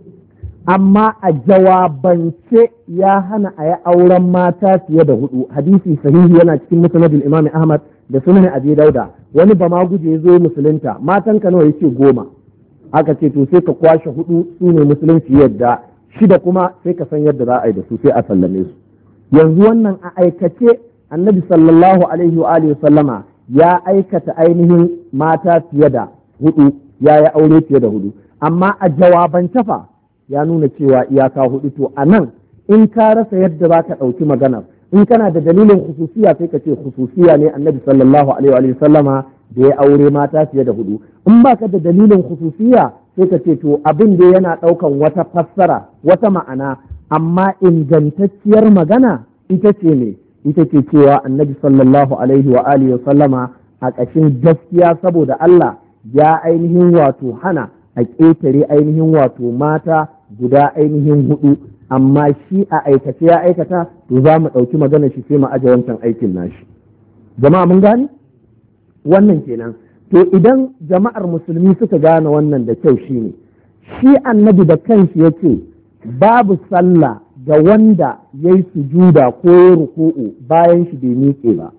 amma a jawabance ya hana a yi auren mata fiye da 4. Hadisi sahihi yana cikin musnadul imam Ahmad da sunan Abi Dauda. Wani ba ma guje zo musulunta, matan ka nawa yace 10, aka ce to sai ka kwashe 4 su ne musulunci yadda 6 kuma sai ka san yadda za a yi da su sai a sallame su. Yanzu wannan a aikace annabi sallallahu alaihi wa alihi sallama ya aikata ainihin mata fiye da 4, ya yi aure fiye da 4, amma a jawabance fa ya nuna cewa iyaka 4. To a nan in ka rasa yadda za ka ɗauki maganar, in kana da dalilin khususiya sai ka ce khususiya ne annabi sallallahu alaihi wa sallama da ya aure mata fiye da 4. In ba ka da dalilin khususiya sai ka ce to abin da yana ɗaukan wata fassara, wata ma'ana, amma ingantacciyar magana ita ce ne, ita ce cewa annabi sallallahu alaihi wa alihi sallama a ƙashin gaskiya saboda Allah ya ainihin wato hana a ƙetare ainihin wato mata guda ainihin 4, amma shi a aikace ya aikata, to za mu ɗauki magana shi sai mu aje wancan aikin nashi. Jama'a mun gane wannan kenan. To idan jama'ar musulmi suka gane wannan da kyau, shine shi annabi da kanshi yace babu sallah ga wanda ya yi sujuda ko ya ruku'u bayan shi bai miƙe ba.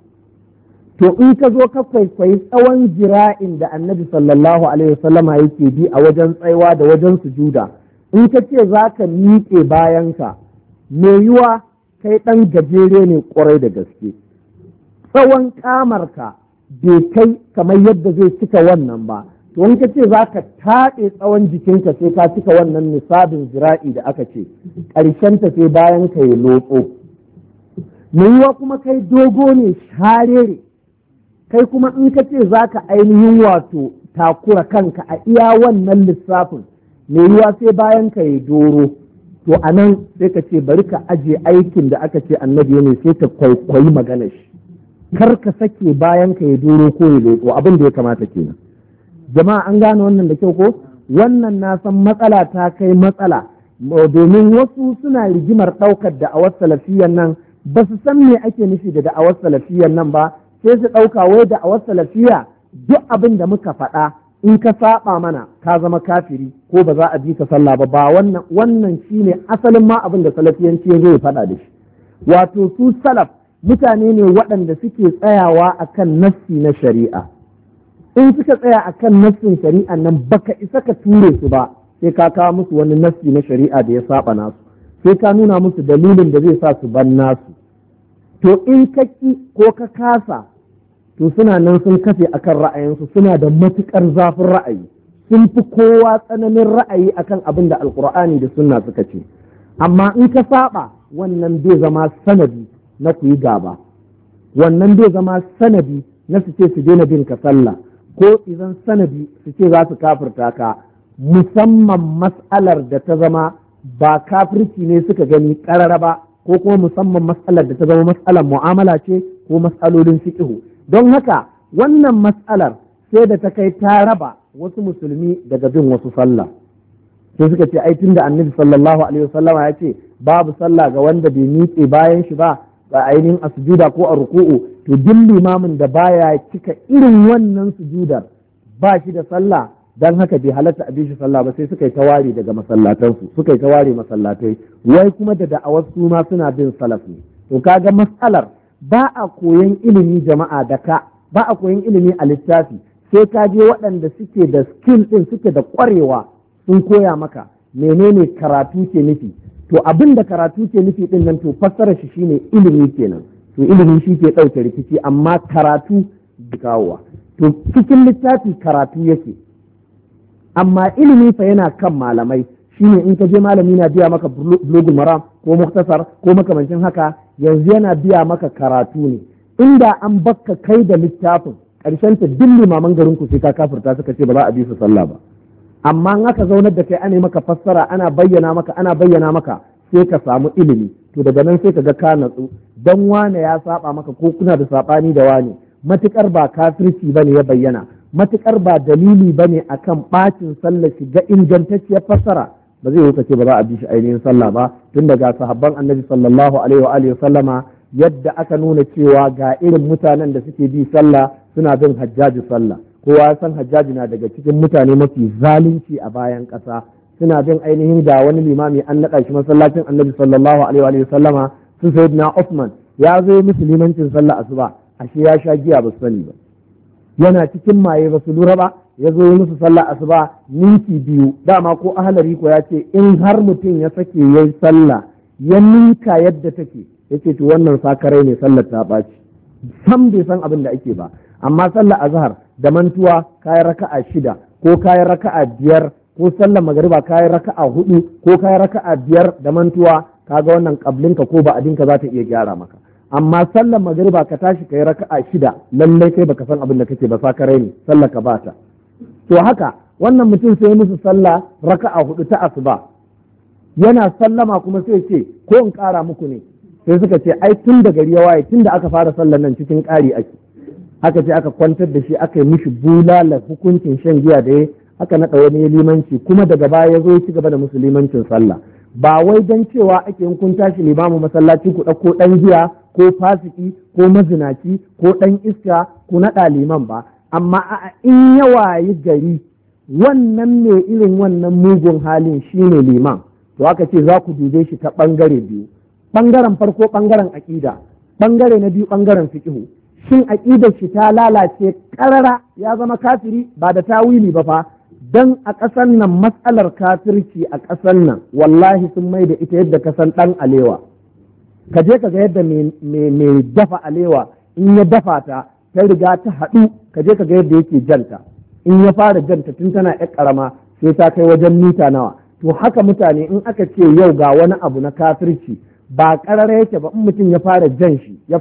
To in ka zo ka kwaikwayi tsawon jira'in da annabi sallallahu alaihi wasallama yake bi a wajen tsaiwa da wajen sujuda, in ka ce za ka miƙe bayanka, mai yiwa kai ɗan gajere ne ƙwarai da gaske, tsawon ƙamarka bai kai kamar yadda zai cika wannan ba. To in ka ce za ka taɗe tsawon jikinka sai ka cika wannan nisabin zira'i da aka ce, ƙarshenta sai bayan ka yi lotso. Mai yiwa kuma kai dogo ne sharere, kai kuma in ka ce za ka ainihin wato takura kanka a iya wannan lissafin, mai yiwa sai bayan ka yi doro. To a nan sai ka ce bari ka aje aikin da aka ce annabi ne, sai ka kwaikwayi magana shi, kar ka sake bayan ka yi doro ko ya lotso, abin da ya kamata kenan. Jama'a an gane wannan da kyau ko? Wannan na san matsala ta kai matsala, domin wasu suna rigimar ɗaukar da'awar salafiyan nan, ba su san me ake nufi da da'awar salafiyan nan ba, sai su ɗauka wai da'awar salafiya duk abin da muka faɗa in ka saba mana ka zama kafiri ko ba za a bi ka sallah ba. Wannan shine asalin ma abin da salafiyanci ya zo ya faɗa da shi. Wato su salaf mutane ne waɗanda suke tsayawa akan nassi na shari'a. In suka tsaya akan nassin shari'a nan baka isa ka ture su ba, sai ka kawo musu wani nassi na shari'a da ya saba nasu, sai ka nuna musu dalilin da zai sa su ban nasu. To in ka ki ko ka kasa, to suna nan sun kafe akan ra'ayinsu, suna da matukar zafin ra'ayi, sun fi kowa tsananin ra'ayi akan abin da alkur'ani da sunna suka ce. Amma in ka saba, wannan bai zama sanadi na ku yi gaba, wannan bai zama sanadi na su ce su daina bin ka sallah, ko idan sanadi su ce za su kafirta ka, musamman mas'alar da ta zama ba kafirci ne suka gani ƙarara ba, ko kuma musamman mas'alar da ta zama mas'alar mu'amala ce ko mas'alolin fiqhu. Don haka wannan mas'alar sai da ta kai ta raba wasu musulmi daga bin wasu sallah, sai suka ce ai tunda annabi sallallahu alaihi wasallama ya ce babu sallah ga wanda bai miƙe bayan shi ba a ainihin a sujuda ko a ruku'u, to duk limamin da baya cika irin wannan sujudar ba shi da sallah, dan haka bai halatta a bi shi sallah ba. Sai suka yi tawari daga masallatansu, suka yi tawari masallatai, wai kuma da da'awar su ma suna bin salaf ne. To kaga mas'alar ba a koyan ilimi jama'a da ka, ba a koyan ilimi a littafi, sai ka je waɗanda suke da skill din, suke da ƙwarewa, sun koya maka menene karatu ke nufi. To abin da karatu ke nufi din nan, to fassara shi shine ilimi kenan. To ilimi shi ke ɗauke rikici, amma karatu da kawowa. To cikin littafi karatu yake, amma ilimi fa yana kan malamai. Shine in ka je malami na biya maka bulugul maram ko muktasar ko makamancin haka, yanzu yana biya maka karatu ne. Inda an bakka kai da littafin, ƙarshen ta duk limaman garin ku sai ka kafirta suka ce ba za a bi su sallah ba. Amma in aka zaunar da kai ana maka fassara, ana bayyana maka sai ka samu ilimi. To daga nan sai ka ga ka natsu, dan wane ya saba maka ko kuna da sabani da wane, matukar ba kafirci bane ya bayyana, matukar ba dalili bane akan bacin sallah shi ga ingantacciyar fassara, ba zai yi kace ba za a bi shi ainihin sallah ba. Tun daga sahabban annabi sallallahu alaihi wa alihi sallama yadda aka nuna cewa ga irin mutanen da suke bi sallah, suna bin Hajjaji sallah. Kowa ya san Hajjaji na daga cikin mutane mafi zalunci a bayan ƙasa. Suna bin ainihin ga wani limami an naɗa shi masallacin annabi sallallahu alaihi wa sallama, su sayyidina Uthman ya zo musu limancin sallah asuba, ashe ya sha giya ba su sani ba, yana cikin maye ba su lura ba, ya zo musu sallah asuba minti 2. Dama ko ahlari ko ya ce in har mutum ya sake yayi sallah ya ninka yadda take, yace to wannan sakarai ne, sallar ta ɓaci, sam bai san abin da ake ba. Amma sallar azhar da mantuwa kayan raka'a 6 ko kayan raka'a 5, ko sallar magariba kayan raka'a 4 ko kayan raka'a 5 da mantuwa, kaga wannan kablinka ko ba'adinka za ta iya gyara maka. Amma sallar magariba ka tashi kai raka'a 6, lallai kai baka san abin da kake ba, sakarai ne, sallar ka bata. To haka wannan mutum sai musu sallah raka'a 4 ta asuba, yana sallama kuma sai ce ko in ƙara muku ne, sai suka ce ai tun da gari ya waye, tun da aka fara sallar nan cikin ƙari ake. Aka ce aka kwantar da shi, aka yi mishi bulala hukuncin shan giya da ya, aka naɗa wani limanci, kuma daga baya ya zo ya ci gaba da musu limancin sallah. Ba wai don cewa ake in kun tashi limamu masallaci ku ɗauko ɗan giya ko fasiki ko mazinaci ko ɗan iska ku naɗa liman ba, amma in ya wayi gari wannan mai irin wannan mugun halin shine liman, to aka ce za ku dube shi ta ɓangare biyu. Ɓangaren farko ɓangaren aƙida, ɓangare na biyu ɓangaren fiƙihu. Shin aƙidar shi ta lalace ƙarara ya zama kafiri ba da tawili ba fa, dan a ƙasar nan matsalar kafirci a ƙasar nan wallahi sun mai da ita yadda ka san ɗan alewa. Ka je ka ga yadda mai dafa alewa in ya dafa ta riga ta haɗu, ka je ka ga yadda yake janta. In ya fara janta tun tana ƴar ƙarama sai ta kai wajen mita nawa. To haka mutane in aka ce yau ga wani abu na kafirci ba ƙarara yake ba, in mutum ya fara jan shi ya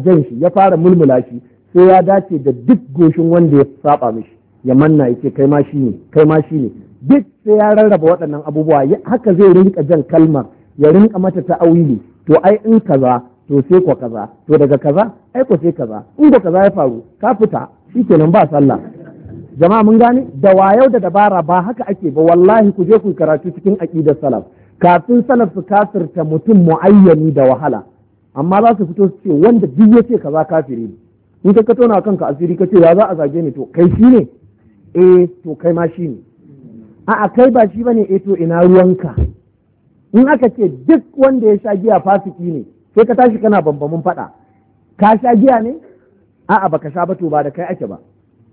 fara mulmula shi, sai ya dace da duk goshin wanda ya saba mishi, ya manna yake kai ma shi ne, duk sai ya rarraba waɗannan abubuwa. Haka zai rinka jan kalmar, ya rinka mata ta'awili, to ai in kaza to sai ko kaza, to daga kaza ai ko sai kaza, in ko kaza ya faru ka fita, shikenan ba sallah. Jama'a mun gane, da wayau da dabara ba haka ake ba. Wallahi ku je ku karatu cikin aqidar salaf, kafin salaf su kafirta mutum muayyani da wahala, amma za su fito su ce wanda duk ya ce kaza kafiri ne. In ka tona kanka asiri ka ce ya za a zage ni, to kai shi ne, to kai ma shi ne. A'a kai ba shi bane, to ina ruwanka. In aka ce duk wanda ya sha giya fasiki ne, sai ka tashi kana bambamin faɗa, ka sha giya ne? A'a baka sha ba, to ba da kai ake ba.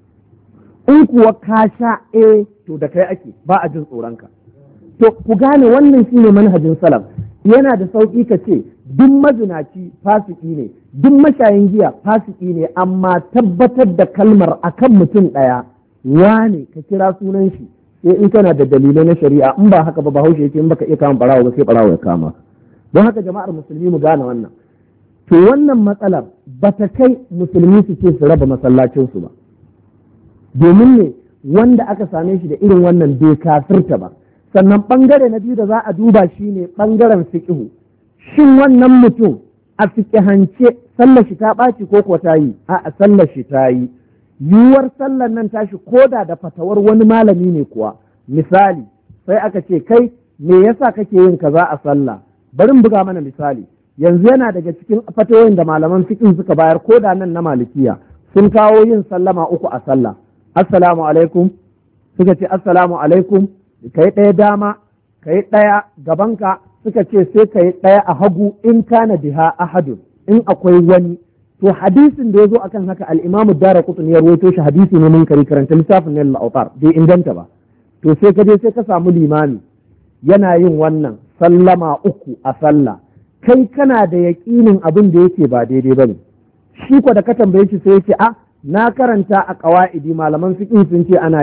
In kuwa ka sha, to da kai ake, ba a jin tsoronka. To ku gane wannan shine manhajin salaf. Yana da sauƙi ka ce duk mazinaci fasiki ne, duk mashayin giya fasiki ne, amma tabbatar da kalmar akan mutum ɗaya, wane ka kira sunan shi, sai in kana da dalilai na shari'a. In ba haka ba, Bahaushe yake in baka iya kama barawo ba sai barawo ya kama. Don haka jama'ar musulmi mu gane wannan. To wannan matsalar ba ta kai musulmi su ce su raba masallacinsu ba, domin ne wanda aka same shi da irin wannan bai kafirta ba. Sannan ɓangare na biyu da za a duba shi ne ɓangaren fiƙihu. Shin wannan mutum a fiƙihance sallar shi ta ɓaci ko ko ta yi? A sallar shi ta yi. Yiwuwar sallar nan tashi koda da fatawar wani malami ne kuwa. Misali, sai aka ce kai me yasa kake yin kaza a sallah? Bari buga mana misali. Yanzu yana daga cikin fatawoyin da malaman fiƙih suka bayar, koda nan na malikiya sun kawo yin sallama 3 a sallah. Assalamu alaikum, suka ce assalamu alaikum, kai ɗaya dama, kai ɗaya gabanka, suka ce sai kai ɗaya a hagu in kana biha ahadun, in akwai wani. To hadisin da ya zo akan haka al-Imam Ad-Daraqutni ya rawaito shi, hadisi ne munkari, karanta littafin al-Awtar, bai inganta ba. To sai ka je sai ka samu limami yana yin wannan sallama 3 a sallah, kai kana da yaƙinin abin da yake ba daidai bane. Shi ko da ka tambaye shi sai ya ce na karanta a ƙawa'idi malaman fiqh sun ce ana yi.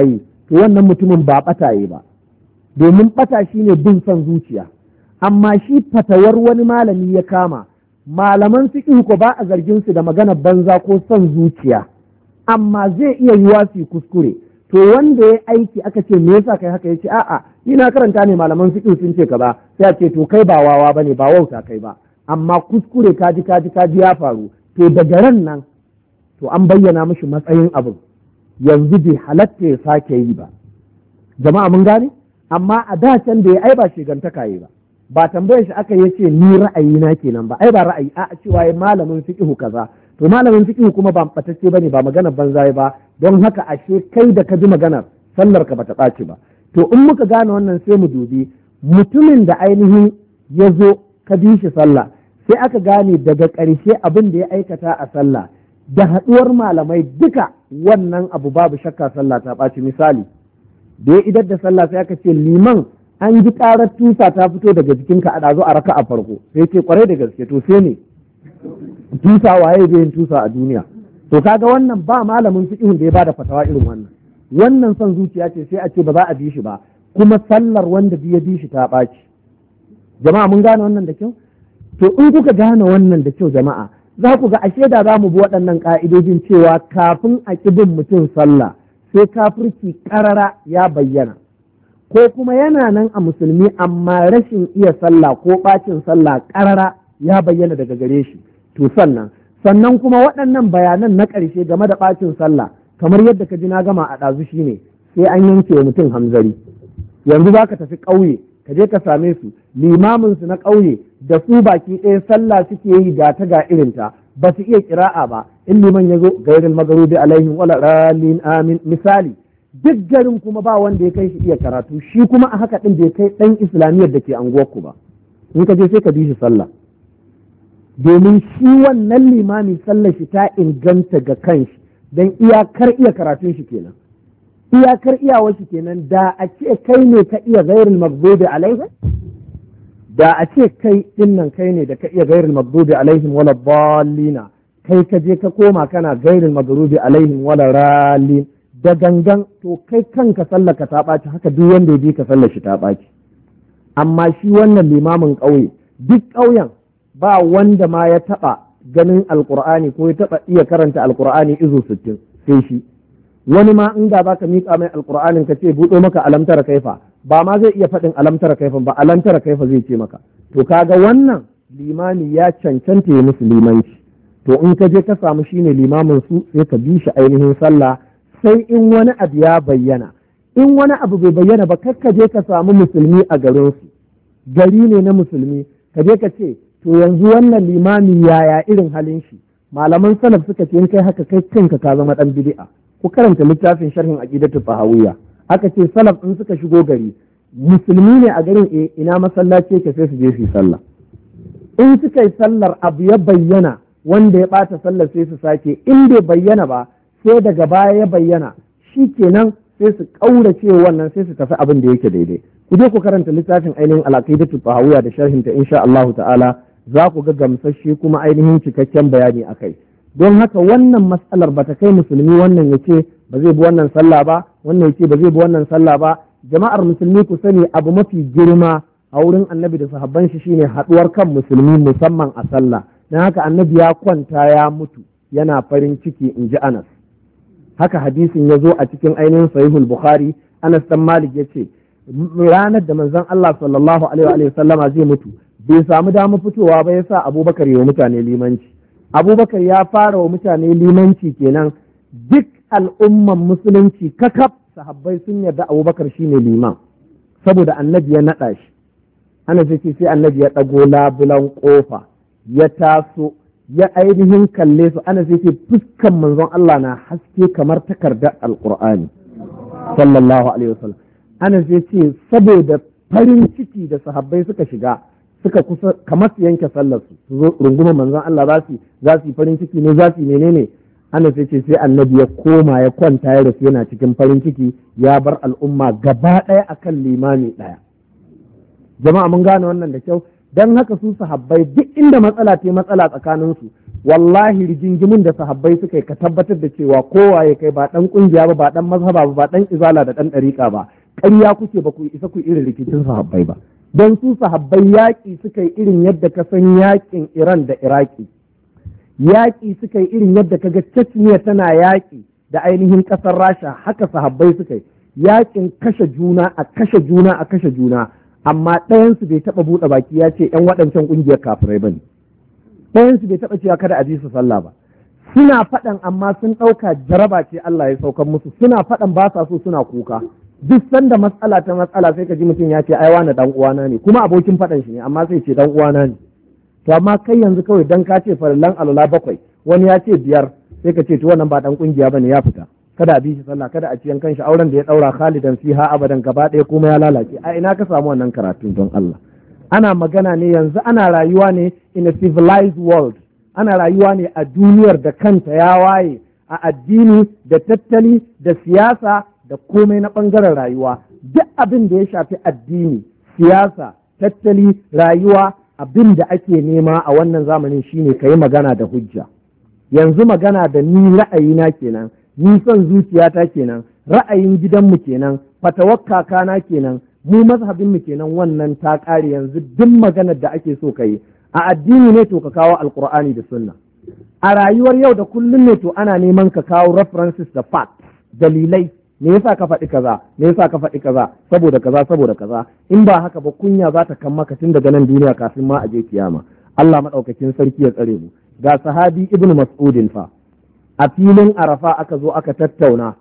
to wannan mutumin ba ɓataye ba, domin ɓata shine bin son zuciya. Amma shi fatawar wani malami ya kama, malaman fiqh ko ba a zargin su da magana banza ko son zuciya, amma zai iya yiwa su kuskure. To wanda ya aiki aka ce me yasa kai haka, yace a'a ni na karanta ne malaman fiqh sun ce kaza, sai a ce to kai ba wawa bane, ba wauta kai ba, amma kuskure kaji ya faru. To daga ran nan to an bayyana mishi matsayin abin, yanzu bai halatta ya sake yi ba. Jama'a mun gane? Amma a da can da ya ai ba shigantaka yi ba tambayar shi aka yace ni ra'ayi na kenan ba, ai ba ra'ayi a cewa ya malamin fiqh kaza. To malamin fiqh kuma ba batacce bane, ba maganar banza ba, don haka ashe kai da ka ji maganar sallar ka bata ɓaci ba. To in muka gane wannan sai mu dubi mutumin da ainihin ya zo ka bi shi sallah, sai aka gane daga ƙarshe abin da ya aikata a sallah da haɗuwar malamai duka wannan abu babu shakka sallah ta ɓaci. Misali, da ya idar da sallah sai aka ce liman an ji ƙarar tusa ta fito daga jikinka a ɗazu a raka a farko, sai ce kwarai da gaske, to sai ne tusa waye zai yin tusa a duniya? To kaga wannan ba malamin fiqhin da ya bada fatawa irin wannan son zuciya ce, sai a ce ba za a bi shi ba, kuma sallar wanda ya bi shi ta ɓaci. Jama'a mun gane wannan da kyau? To in kuka gane wannan da kyau jama'a, za ku ga ashe da za mu bi waɗannan ƙa'idojin cewa kafin a ƙibin mutum sallah sai kafirci ƙarara ya bayyana, ko kuma yana nan a musulmi amma rashin iya sallah ko ɓacin sallah ƙarara ya bayyana daga gare shi. To sannan kuma waɗannan bayanan na ƙarshe game da ɓacin sallah, kamar yadda ka ji na gama a ɗazu shine sai an yanke wa mutum hamzari. Yanzu za ka tafi ƙauye ka je ka same su, limamin su na ƙauye da su baki ɗaya sallah suke yi ga ta ga irinta, ba su iya kira'a ba, in liman ya zo gairin magarubi alaihim wala ralin amin misali, duk garin kuma ba wanda ya kai shi iya karatu, shi kuma a haka ɗin bai kai ɗan islamiyyar da ke anguwarku ba, in ka je sai ka bi shi sallah, domin shi wannan limami sallar shi ta inganta ga kanshi don iyakar iya karatun shi kenan, iyakar iyawar shi kenan. Da a ce kai ne ka iya gairul maghdubi alaihim, da a ce kai dinnan kai ne da ka iya gairul maghdubi alaihim wala dallina, kai ka je ka koma kana gairul maghdubi alaihim wala rallin da gangan, to kai kanka sallaka ta ɓaci, haka duk wanda ya bi ka sallar shi ta ɓaci. Amma shi wannan limamin ƙauye, duk ƙauyen ba wanda ma ya taɓa ganin alƙur'ani ko ya taɓa iya karanta alƙur'ani izu 60 sai shi. Wani ma in da baka miƙa mai alƙur'anin ka ce buɗo maka alamtara kaifa, ba ma zai iya faɗin alamtara kaifan ba, alamtara kaifa zai ce maka. To kaga wannan limami ya cancanta ya musu limanci. To in ka je ka samu shine limamin su, sai ka bi shi ainihin sallah, sai in wani abu ya bayyana. In wani abu bai bayyana ba, kar ka je ka samu musulmi a garin su, gari ne na musulmi, ka je ka ce to yanzu wannan limami yaya irin halin shi. Malaman salaf suka ce in kai haka kai kanka ka zama dan bid'a. Ku karanta littafin sharhin aqidatu tahawiyya, aka ce salaf in suka shigo gari, musulmi ne a garin, ina masallaci yake sai su je su sallah. In suka yi sallar abu ya bayyana wanda ya ɓata sallar sai su sake, in bai bayyana ba sai daga baya ya bayyana, shi kenan sai su ƙaurace wannan, sai su tafi abin da yake daidai. Ku je ku karanta littafin ainihin al-aqidatu tahawiyya da sharhin ta insha Allah ta'ala, za ku ga gamsasshe kuma ainihin cikakken bayani akai. Don haka wannan matsalar ba ta kai musulmi wannan ya ce ba zai bi wannan sallah ba, wannan ya ce ba zai bi wannan sallah ba. Jama'ar musulmi ku sani abu mafi girma a wurin annabi da sahabban shi shine haɗuwar kan musulmi musamman a sallah. Don haka annabi ya kwanta ya mutu yana farin ciki, in ji Anas. Haka hadisin ya zo a cikin ainihin sahihul Bukhari. Anas dan Malik ya ce ranar da manzon Allah sallallahu alaihi wa sallama zai mutu bai samu damar fitowa ba, yasa Abubakar ya wa mutane limanci. Abubakar ya fara wa mutane limanci kenan, duk al'umman musulunci kakaf sahabbai sun yarda Abubakar shine liman, saboda annabi ya naɗa shi. Ana ce sai annabi ya ɗago labulan ƙofa ya taso ya ainihin kalle su, ana ce fuskan manzon Allah na haske kamar takardar alƙur'ani sallallahu alaihi wasallam. Ana ce saboda farin ciki da sahabbai suka shiga, suka kusa kamar su yanke sallar su zo rungumar manzon Allah, za su yi farin ciki ne, za su yi menene. Ana sai annabi ya koma ya kwanta ya rasu yana cikin farin ciki, ya bar al'umma gaba ɗaya akan limami ɗaya. Jama'a mun gane wannan da kyau. Dan haka su sahabbai duk inda matsala ce matsala tsakanin su, wallahi rigingimin da sahabbai suka yi ka tabbatar da cewa kowa ya kai ba dan kungiya ba ba dan mazhaba ba dan izala da dan dariqa ba ƙarya kuke ba ku isa ku irin rikicin sahabbai ba don su sahabbai yaƙi suka yi irin yadda ka san yaƙin Iran da Iraki yaƙi suka yi irin yadda ka ga Chechnya tana yaƙi da ainihin ƙasar Rasha haka sahabbai suka yi yaƙin kashe juna a kashe juna a kashe juna amma ɗayansu bai taɓa buɗe baki ya ce ‘yan waɗancan ƙungiyar kafirai ba ne ɗayansu bai taɓa cewa kada a ji su sallah ba suna faɗan amma sun ɗauka jaraba ce Allah ya saukar musu suna faɗan ba sa so suna kuka duk sanda matsala ta matsala sai ka ji mutum ya ce ai wani dan uwana ne kuma abokin faɗan shi ne amma sai ce dan uwana ne to amma kai yanzu kawai dan ka ce farillan alwala 7 wani ya ce 5 sai ka ce to wannan ba dan kungiya bane ya fita kada a bi shi sallah kada a ci yankan shi auren da ya daura khalidan fiha abadan gaba ɗaya kuma ya lalace a ina ka samu wannan karatun don Allah ana magana ne yanzu ana rayuwa ne in a civilized world ana rayuwa ne a duniyar da kanta ya waye a addini da tattali da siyasa da komai na ɓangaren rayuwa duk abin da ya shafi addini siyasa tattali rayuwa abin da ake nema a wannan zamanin shine ka yi magana da hujja yanzu magana da ni ra'ayina kenan ni son zuciyata kenan ra'ayin gidanmu kenan fatawar kakana kenan mu mazhabinmu kenan wannan ta ƙare yanzu duk maganar da ake so ka yi a addini ne to ka kawo alkur'ani da sunna a rayuwar yau da kullum ne to ana neman ka kawo references da facts dalilai me yasa ka faɗi kaza me yasa ka faɗi kaza saboda kaza in ba haka ba kunya za ta kan maka tun daga nan duniya kafin ma a je kiyama Allah madaukakin sarki ya tsare mu ga sahabi ibnu mas'udin fa a filin arafa aka zo aka tattauna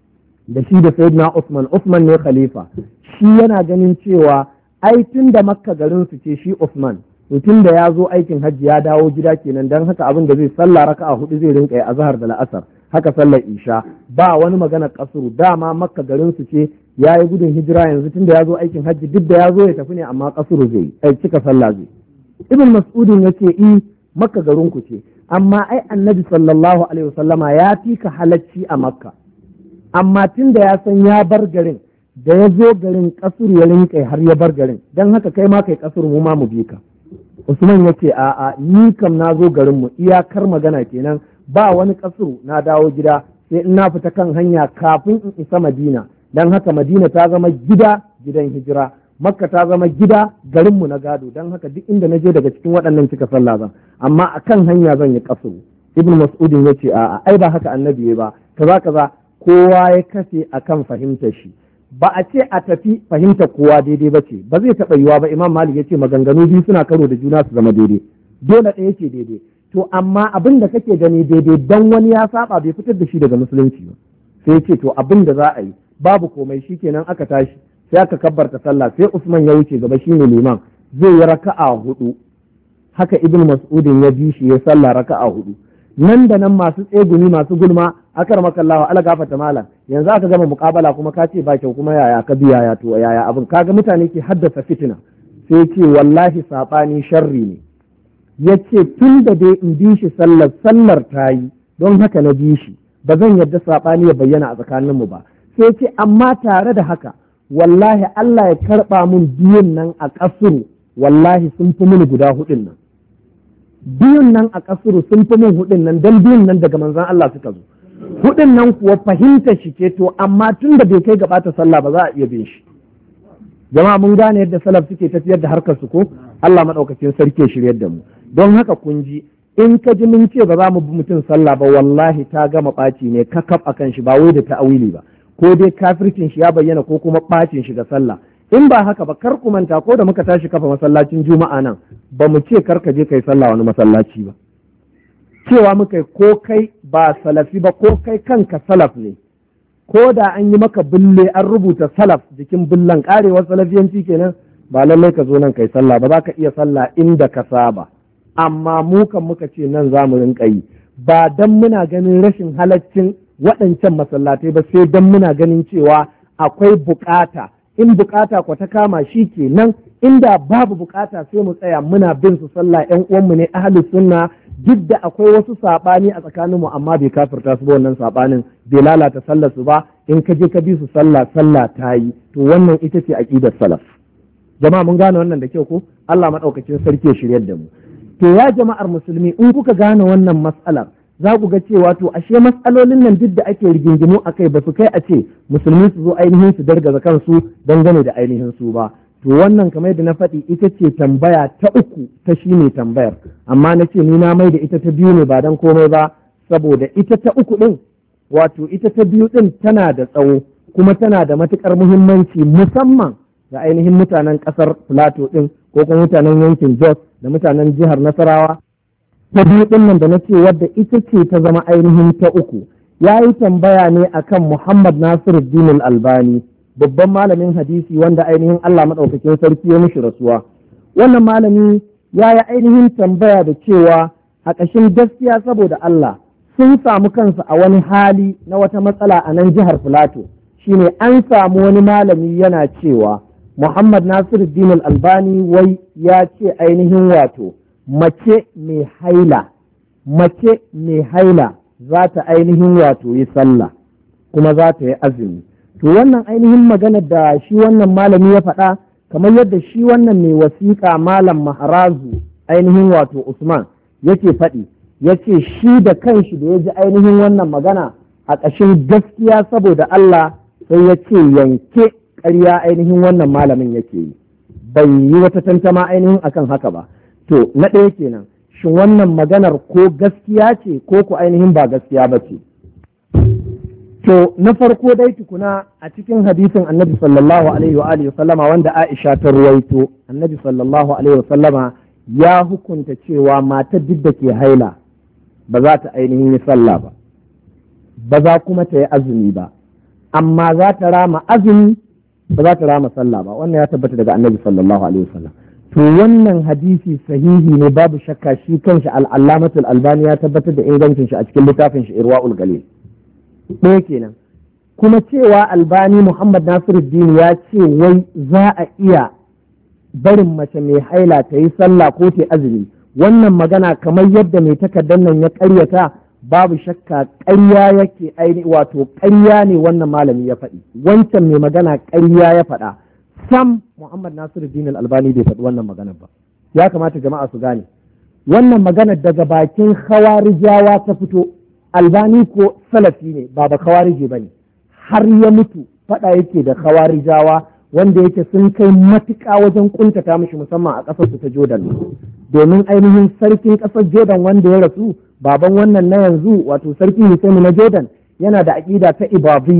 da shi da sayyidina Usman ne khalifa shi yana ganin cewa ai tun da makka garin su ce shi Usman tun da ya zo aikin hajji ya dawo gida kenan dan haka abin da zai sallah raka'a 4 zai rinka yi azhar da la'asar haka sallar isha ba wani magana kasuru dama makka garin su ce ya yi gudun hijira yanzu tun da ya zo aikin hajji duk da ya zo ya tafi ne amma kasuru zai yi cika sallah zai ibn mas'udin yace makka garin ku ce amma ai annabi sallallahu alaihi wasallama ya fi ka halacci a makka amma tun da ya san ya bar garin da ya zo garin kasuru ya rinka har ya bar garin dan haka kai ma kai kasuru mu ma mu bi ka Usman yace a'a ni kam na zo garin mu iyakar magana kenan ba wani kasuru na dawo gida sai in na fita kan hanya kafin in isa Madina dan haka Madina ta zama gidan hijira Makka ta zama gida garinmu na gado dan haka duk inda na je daga cikin waɗannan cika sallah zan amma akan hanya zan yi kasuru Ibn Mas'udin yace a'a ai ba haka annabi ba kaza kowa ya kace akan fahimtar shi ba a ce a tafi fahimtar kowa daidai ba ce ba zai taɓa yiwa ba Imam Malik yace maganganu biyu suna karo da juna su zama daidai dole ɗaya ce daidai to amma abin da kake gani daidai dan wani ya saba bai fitar da shi daga musulunci ba sai ce to abin da za a yi babu komai shikenan aka tashi sai aka kabbarta sallah sai Usman ya wuce gaba shine liman zai yi raka'a 4 haka Ibn Mas'udin ya bi shi ya sallah raka'a 4 nan da nan masu tsegumi masu gulma akar makallawa ala gafata malam yanzu aka gama muƙabala kuma ka ce ba kyau kuma yaya ka biya ya to yaya abin kaga mutane ke haddasa fitina sai ce wallahi sabani sharri ne ya ce tun da dai in bi shi sallar ta yi don haka na bi shi ba zan yarda saɓani ya bayyana a tsakaninmu ba sai ce amma tare da haka wallahi Allah ya karɓa mun biyun nan a ƙasuru wallahi sun fi mini guda 4 nan biyun nan a ƙasuru sun fi min 4 nan don biyun nan daga manzon Allah suka zo 4 nan kuwa fahimta shi ce to amma tun da bai kai gaba ta sallah ba za a iya bin shi jama'a mun gane yadda salaf suke tafiyar da harkar su ko Allah madaukakin sarki ya shiryar da mu don haka kun ji in ka ji mun ce ba za mu bi mutum sallah ba wallahi ta gama ɓaci ne kakaf akan shi ba wai da ta'awili ba ko dai kafircin shi ya bayyana ko kuma ɓacin shi ga sallah in ba haka ba kar ku manta ko da muka tashi kafa masallacin juma'a nan ba mu ce kar ka je kai sallah wani masallaci ba cewa muka ko kai ba salafi ba ko kai kanka salaf ne ko da an yi maka bille an rubuta salaf jikin billan karewar salafiyanci kenan ba lallai ka zo nan kai sallah ba za ka iya sallah inda ka saba amma mu kan muka ce nan za mu rinka yi ba dan muna ganin rashin halaccin waɗancan masallatai ba sai dan muna ganin cewa akwai bukata in bukata ko ta kama shi kenan inda babu bukata sai mu tsaya muna bin su sallah ƴan uwanmu ne ahlus sunna duk da akwai wasu saɓani a tsakaninmu amma bai kafirta su ba wannan saɓanin bai lalata sallar su ba in ka je ka bi su sallah ta yi to wannan ita ce aqidar salaf jama'a mun gane wannan da kyau ko Allah madaukakin sarki ya shiryar da mu to ya jama'ar musulmi in kuka gane wannan mas'alar za ku ga cewa to ashe matsalolin nan duk da ake rigingimu a kai ba su kai a ce musulmi su zo ainihin su dargaza kansu dangane da ainihin su ba. To wannan kamar da na faɗi ita ce tambaya ta uku ta shi ne tambayar, amma na ce ni na mai da ita ta biyu ne ba don komai ba, saboda ita ta uku ɗin wato ita ta biyu ɗin tana da tsawo kuma tana da matuƙar muhimmanci musamman ga ainihin mutanen ƙasar Plateau ɗin ko kuma mutanen yankin Jos da mutanen jihar Nasarawa. Ta biyu ɗin nan da na ce wadda ita ce ta zama ainihin ta uku, ya yi tambaya ne akan Muhammad Nasiruddin Albani, babban malamin hadisi wanda ainihin Allah maɗaukakin sarki ya mishi rasuwa. Wannan malami ya yi ainihin tambaya da cewa a ƙashin gaskiya saboda Allah sun samu kansu a wani hali na wata matsala a nan jihar Filato, shine an samu wani malami yana cewa Muhammad Nasiruddin Albani wai ya ce ainihin wato mace mai haila za ta ainihin wato yi sallah kuma za ta yi azumi. To wannan ainihin maganar da shi wannan malami ya faɗa, kamar yadda shi wannan mai wasiƙa malam Maharazu ainihin wato Usman yake faɗi, ya ce shi da kanshi da ya ji ainihin wannan magana a ƙashin gaskiya saboda Allah sai ya ce yanke ƙarya ainihin wannan malamin yake yi, bai yi wata tantama ainihin akan haka ba. To na ɗaya kenan, shin wannan maganar ko gaskiya ce ko ku ainihin ba gaskiya ba ce? To na farko dai tukuna a cikin hadisin Annabi sallallahu alaihi wa alihi sallama wanda Aisha ta ruwaito, Annabi sallallahu alaihi wa sallama ya hukunta cewa matar duk da ke haila ba za ta ainihin yi sallah ba, ba za kuma ta yi azumi ba, amma za ta rama azumi ba za ta rama sallah ba. Wannan ya tabbata daga Annabi sallallahu alaihi wa sallam. To wannan hadisi sahihi ne babu shakka, shi kanshi al-Allamatul Albani ya tabbatar da ingancin shi a cikin littafin shi Irwaul Galil. Ɗaya kenan. Kuma cewa Albani Muhammad Nasiruddin ya ce wai za a iya barin mace mai haila ta yi sallah ko ta azumi, wannan magana kamar yadda mai takardar nan ya ƙaryata babu shakka ƙarya yake aini, wato ƙarya ne wannan malami ya faɗi, wancan mai magana ƙarya ya faɗa. Sam Muhammad Nasiruddin Albani bai faɗi wannan maganar ba. Ya kamata jama'a su gane wannan maganar daga bakin khawarijawa ta fito. Albani ko salafi ne ba khawarije bane, har ya mutu faɗa yake da khawarijawa wanda yake sun kai matuƙa wajen kuntata mishi musamman a ƙasar su ta Jordan, domin ainihin sarkin ƙasar Jordan wanda ya rasu baban wannan na yanzu wato sarki Hussein na Jordan yana da aƙida ta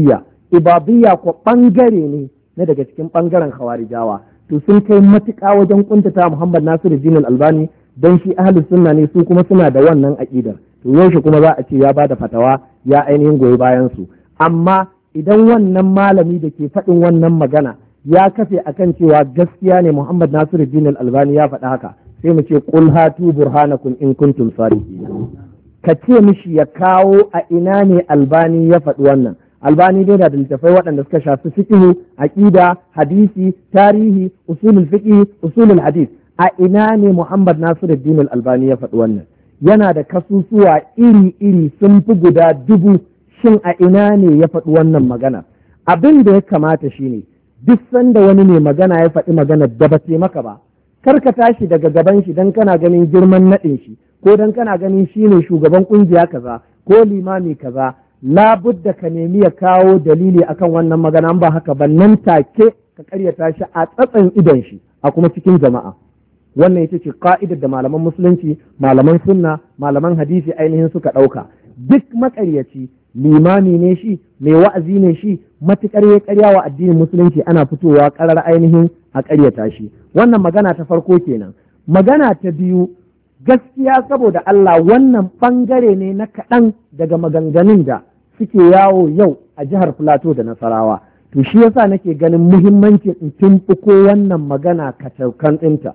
ibabiyya ko ɓangare ne na daga cikin ɓangaren khawarijawa. To sun kai matuƙa wajen kuntata Muhammad Nasiruddin Albani don shi ahlus sunna ne, su kuma suna da wannan aƙidar. To yaushe kuma za a ce ya bada fatawa ya ainihin goyi bayan su. Amma idan wannan malami da ke faɗin wannan magana ya kafe akan cewa gaskiya ne Muhammad Nasiruddin Albani ya faɗa haka, sai mu ce qul hatu burhanakum in kuntum sadiqin. Ka ce mishi ya kawo a ina ne Albani ya faɗi wannan. Albani dai da littafai waɗanda suka shafi fiqh, aqida, hadisi, tarihi, usulul fiqh, usulul hadith. A ina ne Muhammad Nasiruddin Albani ya faɗi wannan? Yana da kasusuwa iri-iri sun fi guda 1000. Shin a ina ne ya faɗi wannan magana? Abin da ya kamata shine duk sanda wani ne magana ya faɗi magana da ba ce maka ba, kar ka tashi daga gaban shi dan kana ganin girman naɗin shi ko dan kana ganin shi ne shugaban ƙungiya kaza ko limami kaza. Labudda ka nemi ya kawo dalili akan wannan magana, ba haka ba nan take ka karyata shi a tsatsan idon shi a kuma cikin jama'a. Wannan ita ce ka'idar da malaman musulunci, malaman sunna, malaman hadisi ainihin suka ɗauka. Duk maƙaryaci, limami ne shi, mai wa'azi ne shi, matuƙar ya ƙarya wa addinin musulunci ana fitowa ƙarar ainihin a ƙaryata shi. Wannan magana ta farko kenan. Magana ta biyu, gaskiya saboda Allah wannan ɓangare ne na kaɗan daga maganganun da suke yawo yau a jihar Filato da Nasarawa. To shi yasa nake ganin muhimmancin in tumɓuko wannan magana kacaukan ɗinta.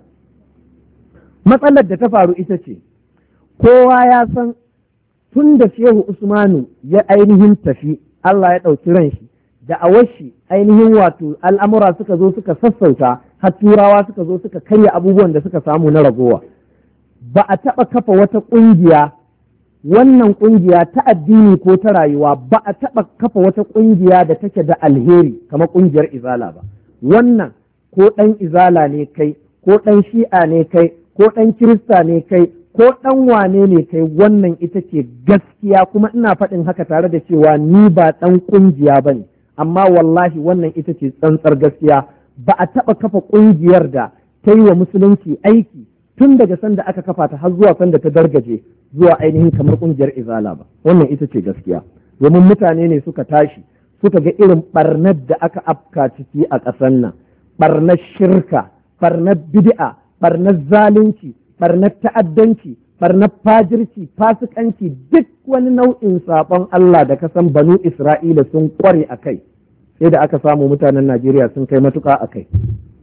Matsalar da ta faru ita ce, kowa ya san tun da Shehu Usmanu ya ainihin tafi, Allah ya ɗauki ran shi, da awashi ainihin wato al'amura suka zo suka sassauta, har turawa suka zo suka karya abubuwan da suka samu na ragowa. Ba a taɓa kafa wata ƙungiya, wannan ƙungiya ta addini ko ta rayuwa, ba a taɓa kafa wata ƙungiya da take da alheri kamar ƙungiyar Izala ba. Wannan ko ɗan Izala ne kai, ko ɗan Shi'a ne kai, ko ɗan kirista ne kai ko ɗan wane ne kai, wannan ita ce gaskiya, kuma ina faɗin haka tare da cewa ni ba ɗan ƙungiya ba ne, amma wallahi wannan ita ce tsantsar gaskiya. Ba a taɓa kafa ƙungiyar da ta yi wa musulunci aiki tun daga sanda aka kafa ta har zuwa sanda ta dargaje zuwa ainihin kamar ƙungiyar izala ba. Wannan ita ce gaskiya, domin mutane ne suka tashi suka ga irin ɓarnar da aka afka ciki a ƙasar nan, ɓarnar shirka, ɓarnar bid'a, ɓarnar zalunci, ɓarnar ta'addanci, ɓarnar fajirci, fasikanci, duk wani nau'in saɓon Allah da ka san banu Isra'ila sun ƙware a kai, sai da aka samu mutanen Najeriya sun kai matuƙa a kai.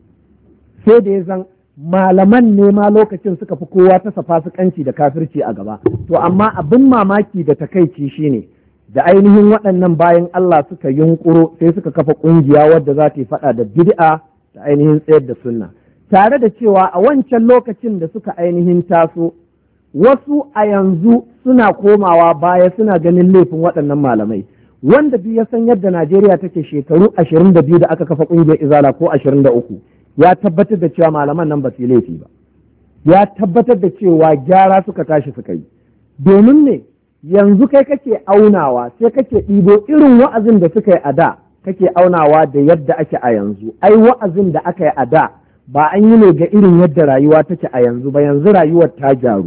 Sai da ya zan malaman ne ma lokacin suka fi kowa tasa fasikanci da kafirci a gaba. To amma abin mamaki da takaici shine da ainihin waɗannan bayan Allah suka yunƙuro sai suka kafa ƙungiya wadda za ta yi faɗa da bid'a da ainihin tsayar da sunna. Tare da cewa a wancan lokacin da suka ainihin taso, wasu a yanzu suna komawa baya suna ganin laifin waɗannan malamai. Wanda duk ya san yadda Najeriya take shekaru 22 da aka kafa ƙungiyar Izala ko 23, ya tabbatar da cewa malaman nan ba su yi laifi ba. Ya tabbatar da cewa gyara suka tashi suka yi. Domin ne yanzu kai kake aunawa, sai kake ɗibo irin wa'azin da suka yi a da, kake aunawa da yadda ake a yanzu. Ai wa'azin da aka yi a da ba an yi ne ga irin yadda rayuwa take a yanzu ba, yanzu rayuwar ta gyaru.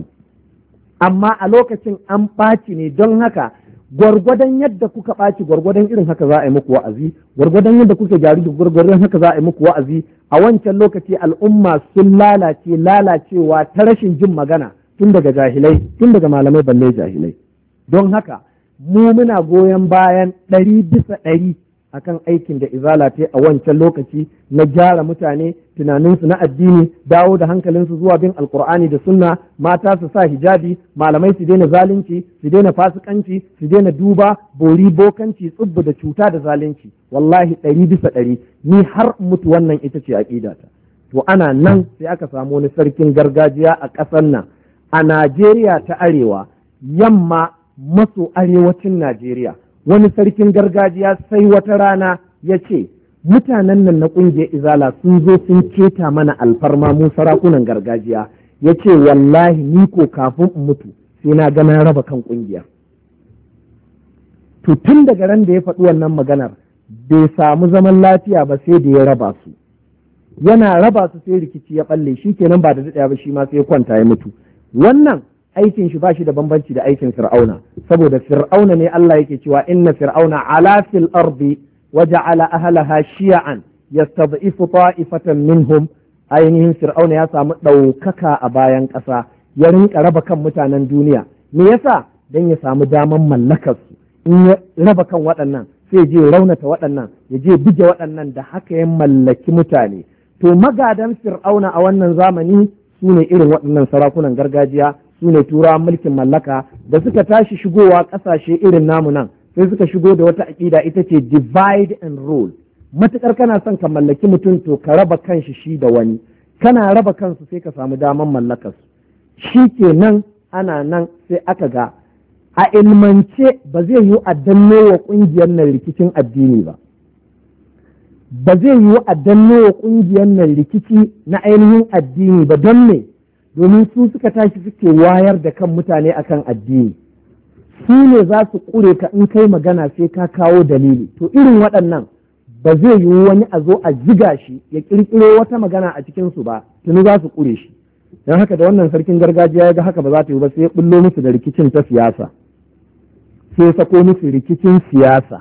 Amma a lokacin an ɓaci ne, don haka gwargwadon yadda kuka ɓaci gwargwadon irin haka za a yi muku wa'azi, gwargwadon yadda kuka gyaru da gwargwadon haka za a yi muku wa'azi. A wancan lokaci al'umma sun lalacewa ta rashin jin magana, tun daga jahilai, tun daga malamai balle jahilai. Don haka mu muna goyon bayan 100% akan aikin da izala ta a wancan lokaci na gyara mutane tunaninsu na addini, dawo da hankalinsu zuwa bin alkur'ani da sunna, mata su sa hijabi, malamai su daina zalunci, su daina fasikanci, su daina duba, bori, bokanci, tsubbu da cuta da zalunci. Wallahi 100% ni har mutu wannan ita ce aqidata. To ana nan sai aka samu wani sarkin gargajiya a ƙasar nan a Najeriya ta arewa, yamma maso arewacin Najeriya, wani sarkin gargajiya sai wata rana ya ce mutanen nan na ƙungiyar izala sun zo sun keta mana alfarma mu sarakunan gargajiya. Ya ce wallahi ni ko kafin in mutu sai na ga na raba kan ƙungiyar. To tun daga ran da ya faɗi wannan maganar bai samu zaman lafiya ba, sai da ya raba su. Yana raba su sai rikici ya ɓalle, shi kenan ba da daɗaya ba shi ma sai ya kwanta ya mutu. Wannan aikin shi ba shi da bambanci da aikin Fir'auna, saboda Fir'auna ne Allah yake cewa inna Fir'auna ala fil ardi wa ja'ala ahlaha shi'an yastad'ifu ta'ifatan minhum. Ainihin Fir'auna ya samu ɗaukaka a bayan ƙasa, ya rinka raba kan mutanen duniya. Me yasa? Dan ya samu daman mallakar su. In ya raba kan waɗannan sai je raunata waɗannan, ya je buge waɗannan, da haka ya mallaki mutane. To magadan Fir'auna a wannan zamani su ne irin waɗannan sarakunan gargajiya, su ne turawan mulkin mallaka da suka tashi shigowa ƙasashe irin namu nan, sai suka shigo da wata aƙida ita ce divide and rule. Matuƙar kana son ka mallaki mutum to ka raba kanshi shi da wani, kana raba kansu sai ka samu daman mallakarsu. Shi kenan ana nan sai aka ga a ilmance ba zai yiwu a danno wa ƙungiyar nan rikicin addini ba, ba zai yiwu a danno wa ƙungiyar nan rikici na ainihin addini ba. Don me? Domin su suka tashi suke wayar da kan mutane akan addini, su ne za su ƙure ka in kai magana sai ka kawo dalili. To irin waɗannan ba zai yiwu wani a zo a ziga shi ya ƙirƙiro wata magana a cikinsu ba, tuni za su ƙure shi. Don haka da wannan sarkin gargajiya ya ga haka ba za ta yi ba, sai ya ɓullo musu da rikicin ta siyasa, sai ya sako musu rikicin siyasa.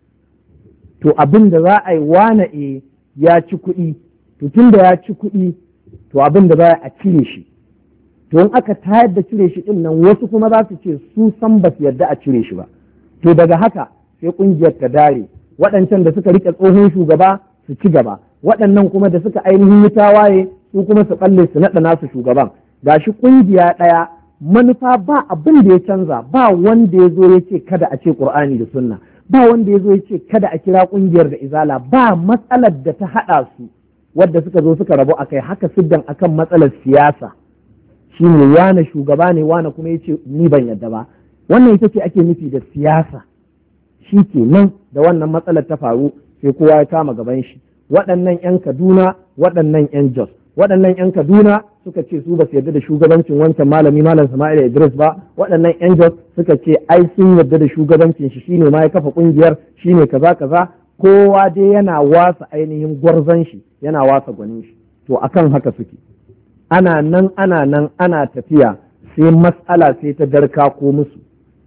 To abin da za a yi wane ya ci kuɗi, to tun da ya ci kuɗi to abin da za a cire shi. To in aka tayar da cire shi ɗin nan, wasu kuma za su ce su san ba su yarda a cire shi ba. To daga haka sai ƙungiyar ta dare, waɗancan da suka riƙe tsohon shugaba su ci gaba, waɗannan kuma da suka ainihin yi tawaye su kuma su ɓalle su naɗa nasu shugaban. Gashi ƙungiya ɗaya, manufa ba abin da ya canza, ba wanda ya zo ya ce kada a ce Ƙur'ani da Sunna, ba wanda ya zo ya ce kada a kira ƙungiyar da izala, ba matsalar da ta haɗa su wadda suka zo suka rabu akai. Haka siddan akan matsalar siyasa, shi ne wane shugaba ne, wane kuma ya ce ni ban yadda ba. Wannan ita ce ake nufi da siyasa. Shi ke nan da wannan matsalar ta faru sai kowa ya kama gaban shi, waɗannan 'yan Kaduna, waɗannan 'yan Jos, waɗannan 'yan Kaduna suka ce su ba su yarda da shugabancin wancan malami malam Sama'ila Idris ba, waɗannan 'yan Jos suka ce ai sun yarda da shugabancin shi, shine ma ya kafa ƙungiyar, shine kaza kaza. Kowa dai yana wasa ainihin gwarzon shi, yana wasa gwanin shi. To akan haka suke, ana nan ana tafiya, sai mas'ala sai ta darka ko musu.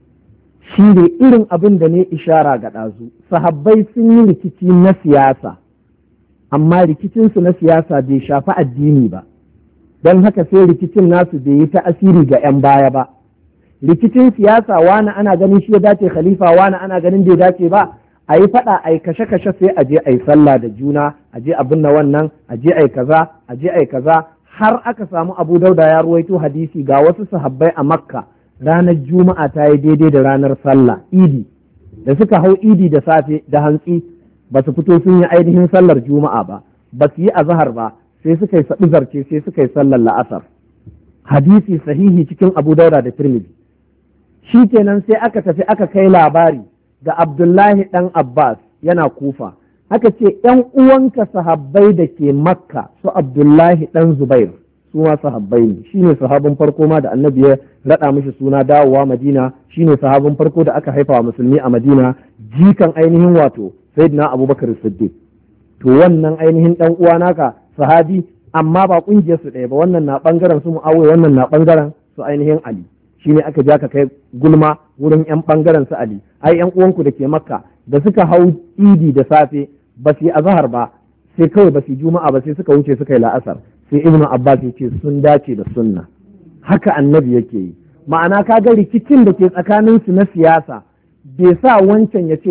Shi ne irin abin da ne ishara ga ɗazu, sahabbai sun yi rikici na siyasa, amma rikicinsu na siyasa bai shafi addini ba, don haka sai rikicin nasu bai yi ta'asiri ga 'yan baya ba. Rikicin siyasa wani ana ganin shi ya dace khalifa, wani ana ganin bai dace ba, a yi faɗa, a yi kashe-kashe, sai a je a yi sallah da juna, a je a binne wannan, a je a yi kaza, a je a yi kaza, har aka samu Abu Dauda ya ruwaito hadisi ga wasu sahabbai a Makka ranar Juma'a ta yi daidai da ranar sallah Idi, da suka hau Idi da safe da hantsi ba su fito sun yi ainihin sallar Juma'a ba su yi azhar ba, sai suka yi saɓi zarce, sai suka yi sallar la'asar. Hadisi sahihi cikin Abu Dauda da Tirmidhi. Shi kenan sai aka tafi aka kai labari ga Abdullahi ɗan Abbas yana Kufa, aka ce ‘yan uwanka sahabbai da ke Makka su Abdullahi ɗan Zubair su ma sahabbai ne, shi ne sahabin farko ma da annabi ya raɗa mishi suna dawowa Madina, shi ne sahabin farko da aka haifa wa musulmi a Madina, jikan ainihin wato Sayyidina Abubakar Siddiq. To wannan ainihin ɗan uwa naka sahabi, amma ba ƙungiyar su ɗaya ba, wannan na ɓangaren su Mu'awiya, wannan na ɓangaren su ainihin Ali. Shi ne aka ja ka kai gulma wurin 'yan ɓangaren su Ali, ai 'yan uwanku da ke Makka da suka hau Idi da safe ba su yi azahar ba, sai kawai ba su yi Juma'a ba, sai suka wuce suka yi la'asar. Sai Ibn Abbas ya ce sun dace da sunna, haka annabi yake yi. Ma'ana ka ga rikicin da ke tsakanin su na siyasa bai sa wancan ya ce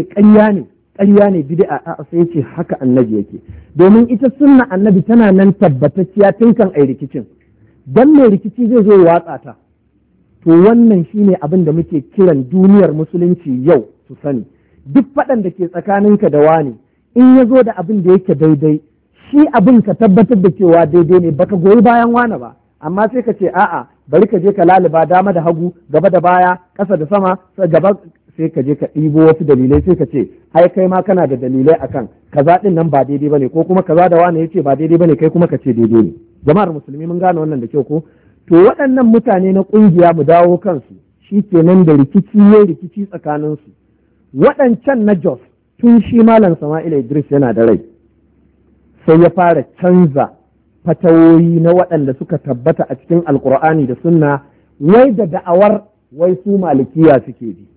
ƙarya ne bid'a, a sai ce haka annabi yake. Domin ita sunna annabi tana nan tabbatacciya tun kan ai rikicin, dan mai rikici zai zo watsa ta. To wannan shine abin da muke kiran duniyar musulunci yau su sani, duk faɗan da ke tsakaninka da wani in ya zo da abin da yake daidai, shi abin ka tabbatar da cewa daidai ne, baka goyi bayan wani ba, amma sai ka ce a'a bari ka je ka laliba dama da hagu, gaba da baya, ƙasa da sama, gaba, sai ka je ka ɗibo wasu dalilai, sai ka ce ai kai ma kana da dalilai akan kaza ɗin nan ba daidai bane, ko kuma kaza da wani yace ba daidai bane, kai kuma ka ce daidai ne. Jama'ar musulmi mun gane wannan da kyau ko? To waɗannan mutane na ƙungiya mu dawo kansu, shi kenan da rikici tsakaninsu. Waɗancan na Jos tun shi Malam Sama'ila Idris yana da rai, sai ya fara canza fatawoyi na waɗanda suka tabbata a cikin Alƙur'ani da Sunna, wai da da'awar wai su malikiya suke bi.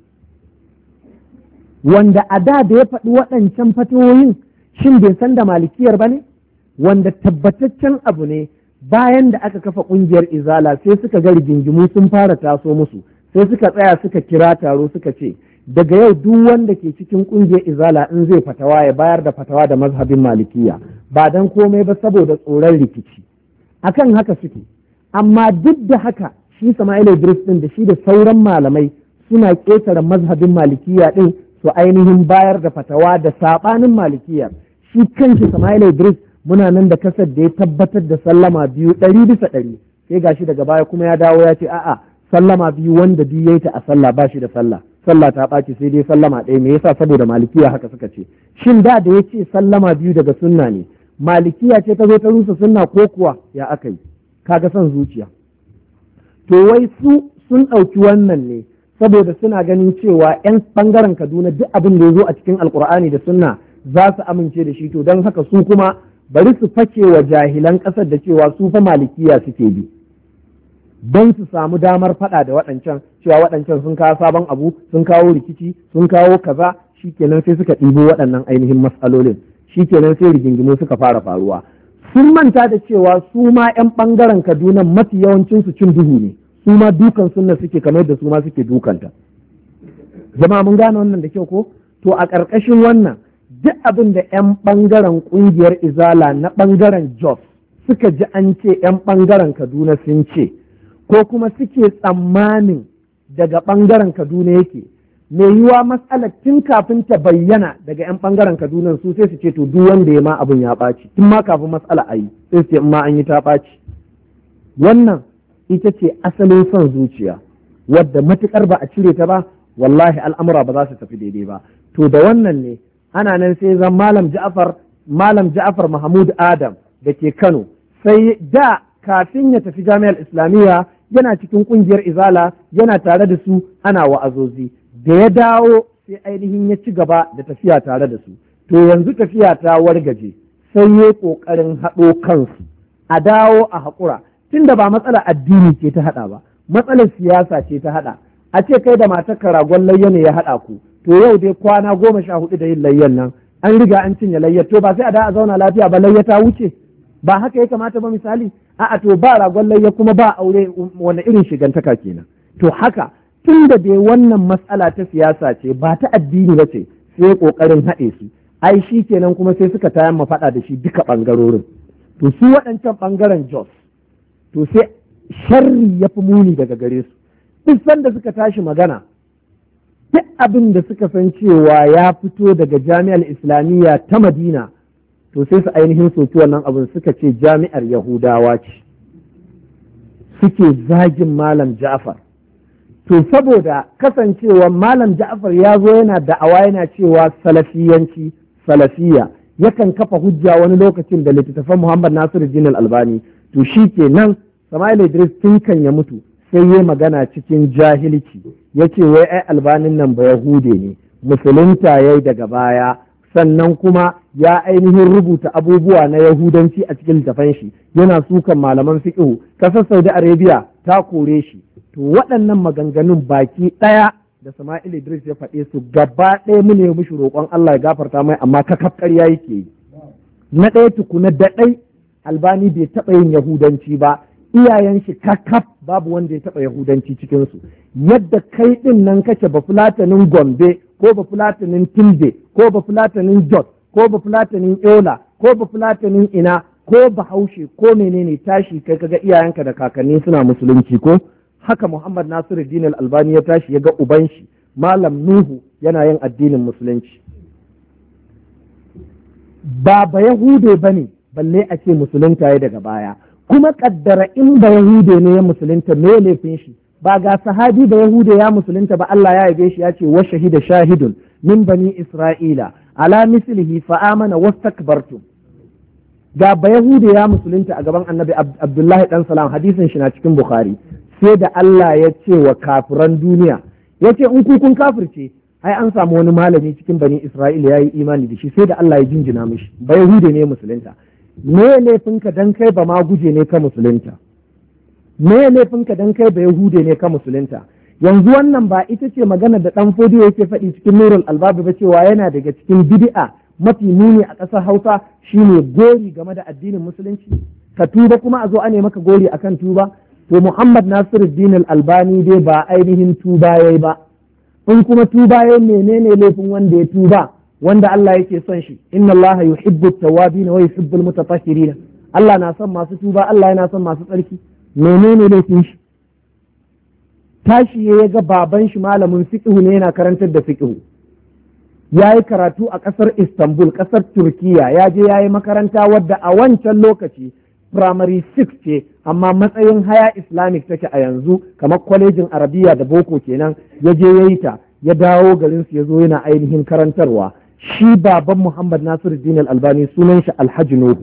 Wanda a da ya faɗi waɗancan fatawoyin, shin bai san da malikiyar ba ne? Wanda tabbataccen abu ne, bayan da aka kafa ƙungiyar Izala sai suka ga rigingimu sun fara taso musu, sai suka tsaya suka kira taro suka ce daga yau duk wanda ke cikin ƙungiyar Izala in zai fatawa ya bayar da fatawa da mazhabin Malikiya, ba dan komai ba saboda tsoron rikici. Akan haka suke, amma duk da haka shi Sama'ila Idris din da shi da sauran malamai suna ƙetare mazhabin Malikiya din su ainihin bayar da fatawa da saɓanin Malikiya. Shi kanshi Sama'ila Idris muna nan da kasar da ya tabbatar da sallama biyu 100%, sai gashi daga baya kuma ya dawo ya ce a'a sallama biyu wanda biyu yayi ta a sallah ba shi da sallah ta ɓaci, sai dai sallama ɗaya. Me yasa? saboda malikiya haka suka ce. Shin da ya ce sallama biyu daga sunna ne, malikiya ce ta zo ta rusa sunna ko kuwa ya aka yi? Kaga son zuciya. To wai su sun ɗauki wannan ne saboda suna ganin cewa 'yan ɓangaren Kaduna duk abin da ya zo a cikin Alƙur'ani da sunna za su amince da shi, to don haka su kuma bari su fake wa jahilan ƙasar da cewa su fa malikiya suke bi, don su samu damar faɗa da waɗancan, cewa waɗancan sun kawo sabon abu, sun kawo rikici, sun kawo kaza. Shikenan sai suka ɗibo waɗannan ainihin matsalolin, shikenan sai rigingimu suka fara faruwa. Sun manta da cewa su ma 'yan ɓangaren Kaduna mafi yawancinsu cin duhu ne, su ma dukan sunna suke kamar da su ma suke dukanta. Jama'a mun gane wannan da kyau ko? To a ƙarƙashin wannan duk abin da 'yan ɓangaren ƙungiyar Izala na ɓangaren Jos suka ji an ce 'yan ɓangaren Kaduna sun ce, ko kuma suke tsammanin daga ɓangaren Kaduna yake, mai yiwa matsalar tun kafin ta bayyana daga 'yan ɓangaren Kaduna su sai su ce to duk wanda ya ma abin ya ɓaci, tun ma kafin matsala a yi sai su ce in ma an yi ta ɓaci. Wannan ita ce asalin son zuciya, wadda matuƙar ba a cire ta ba wallahi al'amura ba za su tafi daidai ba. To da wannan ne ana nan sai zan Malam Ja'far Mahmud Adam da ke Kano sai da kafin ya tafi jami'ar islamiyya yana cikin ƙungiyar izala, yana tare da su ana wa'azozi. Da ya dawo sai ainihin ya ci gaba da tafiya tare da su. To yanzu tafiya ta wargaje, sai ya ƙoƙarin haɗo kansu a dawo a haƙura, tunda ba matsalar addini ce ta haɗa ba, matsalar siyasa ce ta haɗa. A ce kai da matarka ragon layya ne ya haɗa ku, to yau dai kwana 14 da yin layyan nan an riga an cinye layyar, to ba sai a da a zauna lafiya ba, layya ta wuce. Ba haka ya kamata ba misali? A'a, to ba ragon layya kuma ba aure, wani irin shigantaka kenan. To haka tun da dai wannan matsala ta siyasa ce ba ta addini ba ce, sai ƙoƙarin haɗe su. Ai shi kenan kuma sai suka tayan faɗa da shi duka ɓangarorin. To su waɗancan ɓangaren Jos, to sai sharri ya fi muni daga gare su. Duk sanda suka tashi magana, duk abin da suka san cewa ya fito daga jami'ar islamiyya ta Madina, to sai su ainihin soki wannan abin, suka ce jami'ar Yahudawa ce, suke zagin Malam Ja'far. To saboda kasancewa Malam Ja'far ya zo yana da'awa yana cewa salafiya, yakan kafa hujja wani lokacin da littattafan Muhammad Nasiruddin Al-Albani. To shi kenan Sama'il Idris tun kan ya mutu sai ya magana cikin jahilci, ya ce wai ai Albanin nan ba Yahude ne, musulunta yayi daga baya, sannan kuma ya ainihin rubuta abubuwa na Yahudanci a cikin littafan shi, yana sukan malaman fiqh. Kasar Saudi Arabia ta kore shi. To waɗannan maganganun baki ɗaya da Sama'il Idris ya faɗe su gaba ɗaya mu ne mushi roƙon Allah ya gafarta mai, amma kakaf ƙarya yake yi. Na ɗaya tukuna da ɗai Albani bai taɓa yin Yahudanci ba, iyayen shi kakaf babu wanda ya taɓa Yahudanci cikinsu. Yadda kai ɗin nan kake ba fulatanin Gombe ko ba fulatanin Tilde ko ba fulatanin Jos ko ba fulatanin Yola ko ba fulatanin ina ko ba Haushe ko menene, tashi kai kaga iyayenka da kakanni suna musulunci ko haka Muhammad Nasiruddin Al-Albani ya tashi ya ga uban shi Malam Nuhu yana yin addinin musulunci. Ba Yahude bane balle a ce musulunta ya daga baya, kuma kaddara in ba Yahude ne ya musulunta, me laifin shi? Ba ga sahabi ba Yahude ya musulunta ba, Allah ya yabe shi ya ce wa shahida shahidun min bani Isra'ila ala mislihi fa amana wastakbartum. Ga ba Yahude ya musulunta a gaban Annabi Abdullahi dan Salam, hadisin shi na cikin Bukhari. Sai da Allah ya ce wa kafiran duniya, ya ce in ku kun kafirce, ai an samu wani malami cikin bani Isra'ila ya yi imani da shi, sai da Allah ya jinjina mishi. Ba Yahude ne musulunta. Me laifinka dan kai ba ma guje ne ka musulunta? Me laifinka dan kai ba Yahude ne ka musulunta? Yanzu wannan ba ita ce magana da ɗan Fodiyo yake faɗi cikin Nurul Albab ba, cewa yana daga cikin bid'a mafi muni a ƙasar Hausa shine gori game da addinin musulunci. Ka tuba kuma a zo a ne maka gori akan tuba. To Muhammad Nasiruddin Al-Albani dai ba ainihin tuba yayi ba. In kuma tuba yayi, menene laifin wanda ya tuba, wanda Allah yake son shi? Inna Allah yuhibbu at-tawwabin wa yuhibbu al-mutatahhirin. Allah na son masu tuba, Allah yana son masu tsarki. Menene laifin shi? Tashi ya ga baban shi malamin fiqh ne, yana karantar da fiqh. Yayi karatu a ƙasar Istanbul, ƙasar Turkiya, ya je yayi makaranta wadda a wancan lokaci primary 6 ce, amma matsayin haya Islamic take a yanzu, kamar kwalejin Arabiya da boko kenan. Ya je yayi ta, ya dawo garin su, ya zo yana ainihin karantarwa. Shi baban Muhammad Nasiruddin Al-Albani sunan shi Alhaji Nuhu.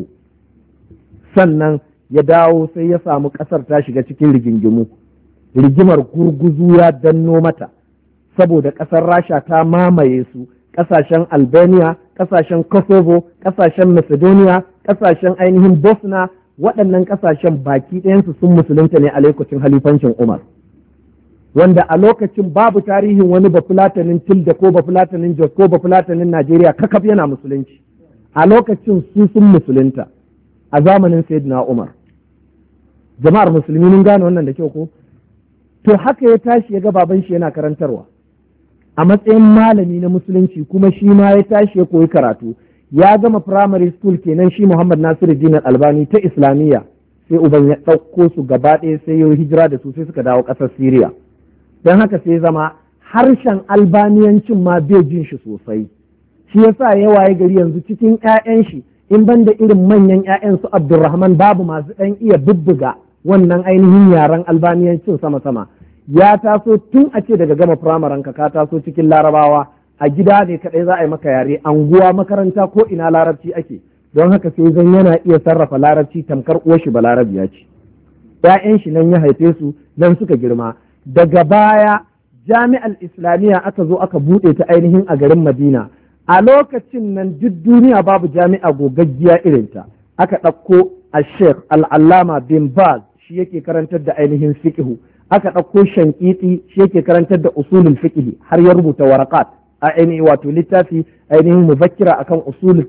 Sannan ya dawo sai ya samu ƙasar ta shiga cikin rigingimu, rigimar gurguzu ya danno mata, saboda ƙasar Rasha ta mamaye su, ƙasashen Albania, ƙasashen Kosovo, ƙasashen Macedonia, ƙasashen ainihin Bosnia. Waɗannan ƙasashen baki ɗayansu sun musulunta ne a lokacin halifancin Umar, wanda a lokacin babu tarihin wani bafulatanin Tilda ko bafulatanin Jos ko bafulatanin Najeriya kakaf yana musulunci. A lokacin su sun musulunta a zamanin Sayyidina Umar. Jama'ar musulmi mun gane wannan da kyau ko? To haka ya tashi ya ga baban shi yana karantarwa a matsayin malami na musulunci, kuma shi ma ya tashi ya koyi karatu. Ya gama primary school kenan shi Muhammad Nasiruddin Al-Albani ta Islamiyya, sai uban ya ɗauko su gaba ɗaya sai ya hijira da su, sai suka dawo ƙasar Syria. Don haka sai zama harshen Albaniyancin ma bai jin shi sosai. Shi yasa ya waye gari yanzu cikin 'ya'yan shi, in banda irin manyan 'ya'yan su Abdulrahman, babu masu ɗan iya bubbuga wannan ainihin yaren Albaniyancin sama-sama. Ya taso tun a ce daga gama firamaren ka taso cikin Larabawa, a gida ne kaɗai za a yi maka yare, anguwa, makaranta ko ina larabci ake. don haka sai zan yana iya sarrafa larabci tamkar uwar shi balarabiya ce. ‘Ya'yan shi nan ya haife su nan suka girma. Daga baya jami'ar islamiyya aka zo aka buɗe ta ainihin a garin Madina. A lokacin nan duk duniya babu jami'a gogaggiya irinta. Aka ɗauko a Sheikh Al'allama bin Baz shi yake karantar da ainihin fiqhu. Aka ɗauko Shankiti shi yake karantar da usulul fiqhi har ya rubuta waraqat a ainihin wato littafi ainihin muzakkira akan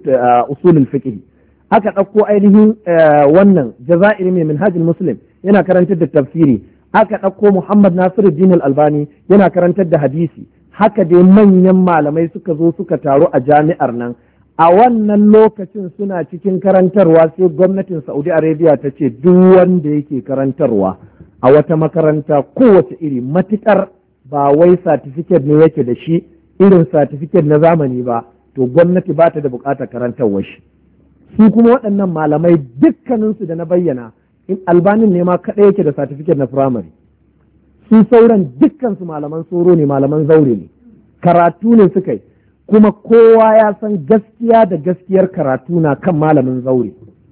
usulul fiqhi. Aka ɗauko ainihin wannan Jazairi mai minhajul muslim yana karantar da tafsiri. Aka ɗauko Muhammad Nasiruddin Al-Albani yana karantar da hadisi. Haka dai manyan malamai suka zo suka taru a jami'ar nan. A wannan lokacin suna cikin karantarwa sai gwamnatin Saudi Arabia ta ce duk wanda yake karantarwa a wata makaranta kowace iri matuƙar ba wai satifiket ne yake da shi irin satifiket na zamani ba, to gwamnati ba ta da buƙatar karantarwa shi. Su kuma waɗannan malamai dukkaninsu da na bayyana in Albanin ne ma kaɗai yake da satifiket na firamare. Su sauran dukkansu malaman soro ne, malaman zaure ne, karatu ne suka yi, kuma kowa ya san gaskiya da gaskiyar karatu na kan malamin zaure.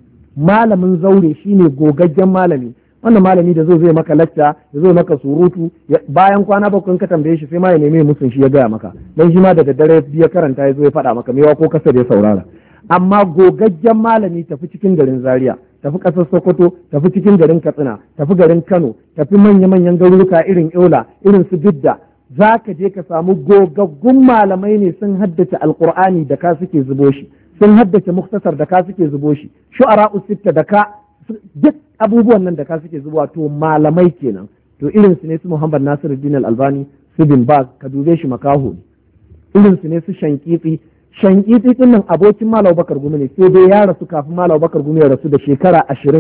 Malamin zaure shine gogaggen malami, wannan malami da zai maka lacca, ya zo maka surutu, bayan kwana bakwai ka tambaye shi sai ma ya neme musun shi ya gaya maka, dan shi ma da daddare ya karanta ya zo ya faɗa maka mewa ko kasa da ya saurara. Amma gogaggen malami tafi cikin garin Zaria, tafi ƙasar Sokoto, tafi cikin garin Katsina, tafi garin Kano, tafi manya-manyan garuruka irin Yola, irin su Bidda, za ka je ka samu gogaggun malamai ne sun haddace Alƙur'ani da ka suke zubo shi, sun haddace Muktasar da ka suke zubo shi, Shu'ara Usitta da ka, duk abubuwan nan da ka suke zubowa, to malamai kenan. To irin su ne su Muhammad Nasiruddin Al-Albani, su Bin Baz, ka dube shi makaho ne. Irin su ne su Shankiti din nan abokin Malam Bakar Gumi ne, sai dai ya rasu kafin Malam Bakar Gumi ya rasu da shekara 20.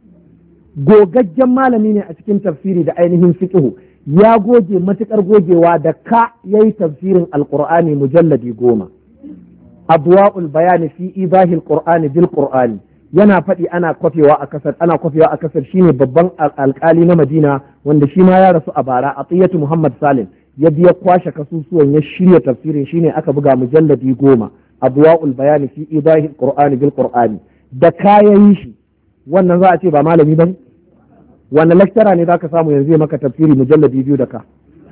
Gogaggen malami ne a cikin tafsiri da ainihin fiqhu, ya goge matukar gogewa da ka yayi tafsirin Alqur'ani mujalladi 10. Adwa'ul bayani fi ibahil Qur'ani bil Qur'ani, yana faɗi ana kwafewa a kasar shine babban alƙali na Madina wanda shi ma ya rasu a bara, Atiyatu Muhammad Salim. Ya biya kwashe kasusuwan ya shirya tafsirin shine aka buga mujalladi 10, Adwa'ul bayani fi ibahil Qur'ani bil Qur'ani. Da kayan shi wannan za a ce ba malami bane? Wannan lecturer ne zaka samu yanzu maka tafsiri mujalladi 2 da ka?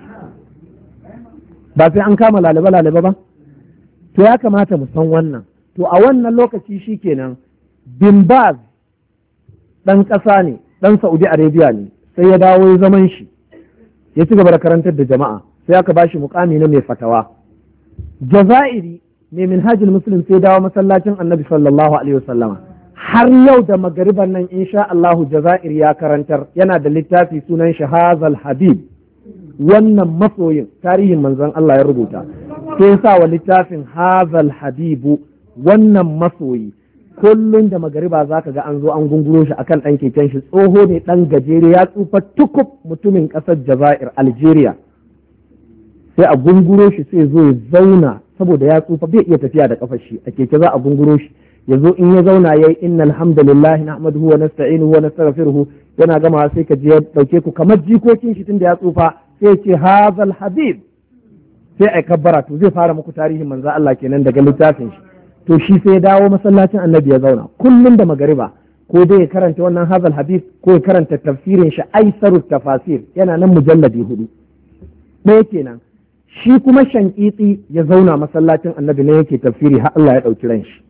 Ba sai an kama lalaba ba? To ya kamata mu san wannan. To a wannan lokaci shikenan Bin Baz ɗan ƙasa ne, ɗan Saudi Arabia ne, sai ya dawo ya zaman shi, ya ci gaba da karantar da jama'a, sai aka ba shi muƙami na mai fatawa. Jazairi mai minhajul muslim sai dawo masallacin Annabi sallallahu alaihi wasallama. Har yau da magariban nan insha Allahu Jazairi ya karantar, yana da littafi sunan shi Hazal Habib, wannan masoyin tarihin manzon Allah ya rubuta. Sai sa wa littafin Hazal Habibu, wannan masoyi. Kullum da magariba za ka ga an zo an gunguro shi akan ɗan keken shi, tsoho ne ɗan gajere, ya tsufa tukub, mutumin ƙasar Jazair Algeria. Sai a gunguro shi sai zo ya zauna, saboda ya tsufa bai iya tafiya da ƙafar shi, a keke za a gunguro shi ya zo in ya zauna yayi innal hamdalillahi nahmaduhu wa nasta'inuhu wa nastaghfiruhu, yana gama sai ka je ya dauke ku kamar jikokin shi tunda ya tsufa, sai ce hazal habib, sai ai kabbara. To zai fara muku tarihin manzo Allah kenan daga littafin shi. To shi sai ya dawo masallacin Annabi ya zauna kullum da magariba, ko dai ya karanta wannan hazal habib ko ya karanta tafsirin shi aisarut tafasir, yana nan mujalladi 4. ɗaya kenan. Shi kuma Shankiti ya zauna masallacin Annabi ne yake tafsiri har Allah ya ɗauki ran shi.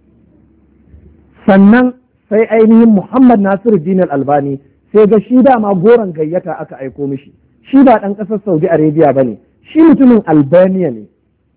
Sannan sai ainihin Muhammad Nasiruddin Al-Albani sai ga shi dama goron gayyata aka aiko mishi, shi ba ɗan ƙasar Saudi Arabia ba ne, shi mutumin Albania ne.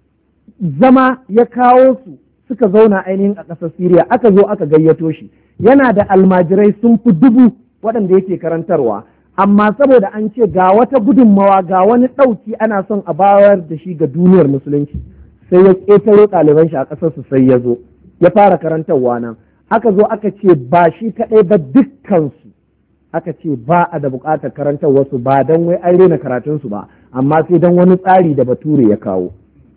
Zama ya kawo su suka zauna ainihin a ƙasar Siriya, aka zo aka gayyato shi, yana da almajirai sun fi 1000 waɗanda yake karantarwa, amma saboda an ce ga wata gudunmawa, ga wani ɗauki ana son a bayar da shi ga duniyar musulunci, sai ya ƙetaro ɗaliban shi a ƙasar su sai ya zo ya fara karantarwa nan. Aka zo aka ce ba shi kaɗai ba dukkansu, aka ce ba a da buƙatar karantarwarsu, ba don wai an rena karatunsu ba, amma sai don wani tsari da bature ya kawo.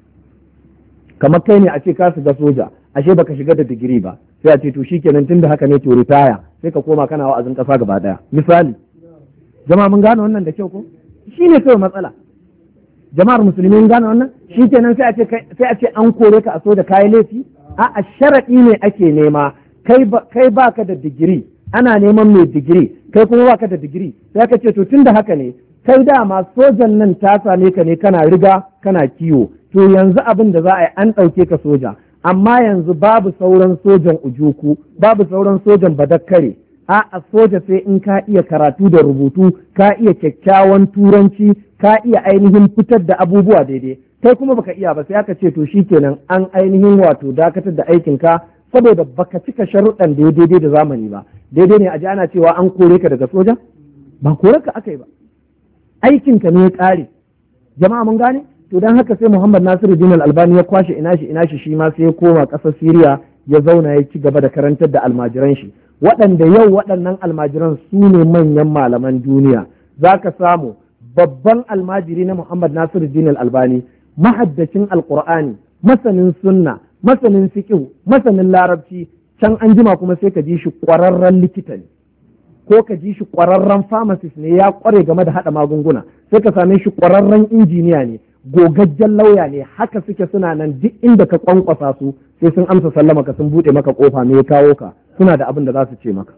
Kamar kai ne a ce ka shiga soja, ashe baka shiga da digiri ba, sai a ce to shikenan tunda haka ne to ritaya, sai ka koma kana wa'azin ƙasa gaba ɗaya. Misali, jama'a mun gane wannan da kyau ko? Shi ne kawai matsala. Jama'ar musulmi mun gane wannan? Shikenan sai a ce an kore ka a soja kayi laifi? A'a sharaɗi ne ake nema. kai baka da digiri, ana neman mai digiri, kai kuma baka da digiri, sai ka ce to tunda haka ne kai dama sojan nan ta same ka ne kana riga kana kiwo, to yanzu abin da za a yi an ɗauke ka soja, amma yanzu babu sauran sojan ujuku, babu sauran sojan badakkare, a soja sai in ka iya karatu da rubutu, ka iya kyakkyawan turanci, ka iya ainihin fitar da abubuwa daidai, kai kuma baka iya ba, sai aka ce to shikenan an ainihin wato dakatar da aikin ka saboda baka cika sharuɗan da ya daidai da zamani ba. Daidai ne a ji ana cewa an kore ka daga soja? Ba kore ka aka yi ba, aikin ka ne ya ƙare. Jama'a mun gane? To don haka sai Muhammad Nasiruddin Al-Albani ya kwashe ina shi ma sai ya koma ƙasar Siriya ya zauna ya ci gaba da karantar da almajiran shi, waɗanda yau waɗannan almajiran su ne manyan malaman duniya. Za ka samu babban almajiri na Muhammad Nasiruddin Al-Albani, mahaddacin Alƙur'ani, masanin sunna, masanin fiqh, masanin larabci, can an jima kuma sai ka ji shi ƙwararren likita ne, ko ka ji shi ƙwararren pharmacist ne, ya ƙware game da haɗa magunguna, sai ka same shi ƙwararren injiniya ne, gogaggen lauya ne. Haka suke suna nan duk inda ka kwankwasa su sai sun amsa sallama ka, sun buɗe maka kofa, me ya kawo ka, suna da abin da za su ce maka.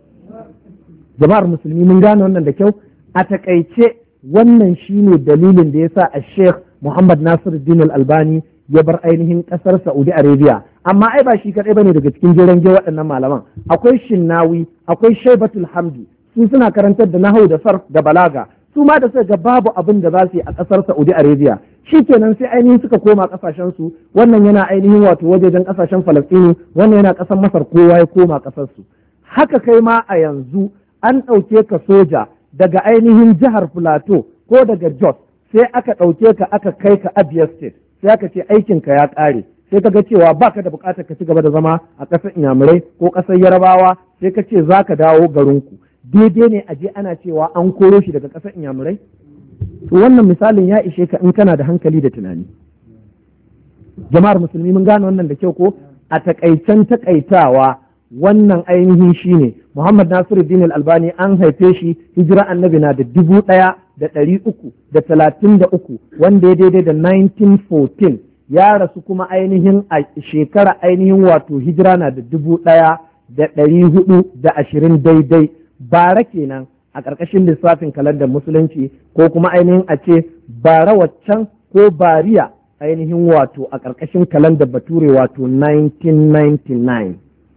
Jama'ar musulmi mun gane wannan da kyau. A takaice wannan shine dalilin da yasa a Sheikh Muhammad Nasiruddin Al-Albani ya bar ainihin ƙasar Saudi Arabia. Amma ai ba shi kaɗai bane daga cikin jeren waɗannan malaman, akwai Shinnawi, akwai Shaibatul Hamdi, su suna karantar da nahwu da sarf da balaga, su ma da suka ga babu abin da za su yi a ƙasar Saudi Arabia, shi kenan sai ainihin suka koma ƙasashen su. Wannan yana ainihin wato wajejen ƙasashen Falastinu, wannan yana ƙasar Masar, kowa ya koma ƙasar su. Haka kai ma a yanzu an ɗauke ka soja daga ainihin jihar Plateau ko daga Jos, sai aka ɗauke ka aka kai ka Abia State, sai aka ce aikin ka ya ƙare, sai ka ga cewa baka da buƙatar ka ci gaba da zama a ƙasar Inyamurai ko ƙasar Yarabawa, sai ka ce za ka dawo garinku. Daidai ne a je ana cewa an koro shi daga ƙasar Inyamurai? To wannan misalin ya ishe ka in kana da hankali da tunani. Jama'ar musulmi mun gane wannan da kyau ko? A takaicen takaitawa wannan ainihin shine Muhammad Nasiruddin Al-Albani an haife shi hijira annabi na da 1333, wanda ya daidai da 1914, ya rasu kuma ainihin a shekara ainihin wato hijira na da 1420 daidai, bara kenan a ƙarƙashin lissafin kalandar musulunci, ko kuma ainihin a ce bara waccan ko bariya ainihin wato a ƙarƙashin kalandar bature wato 1999.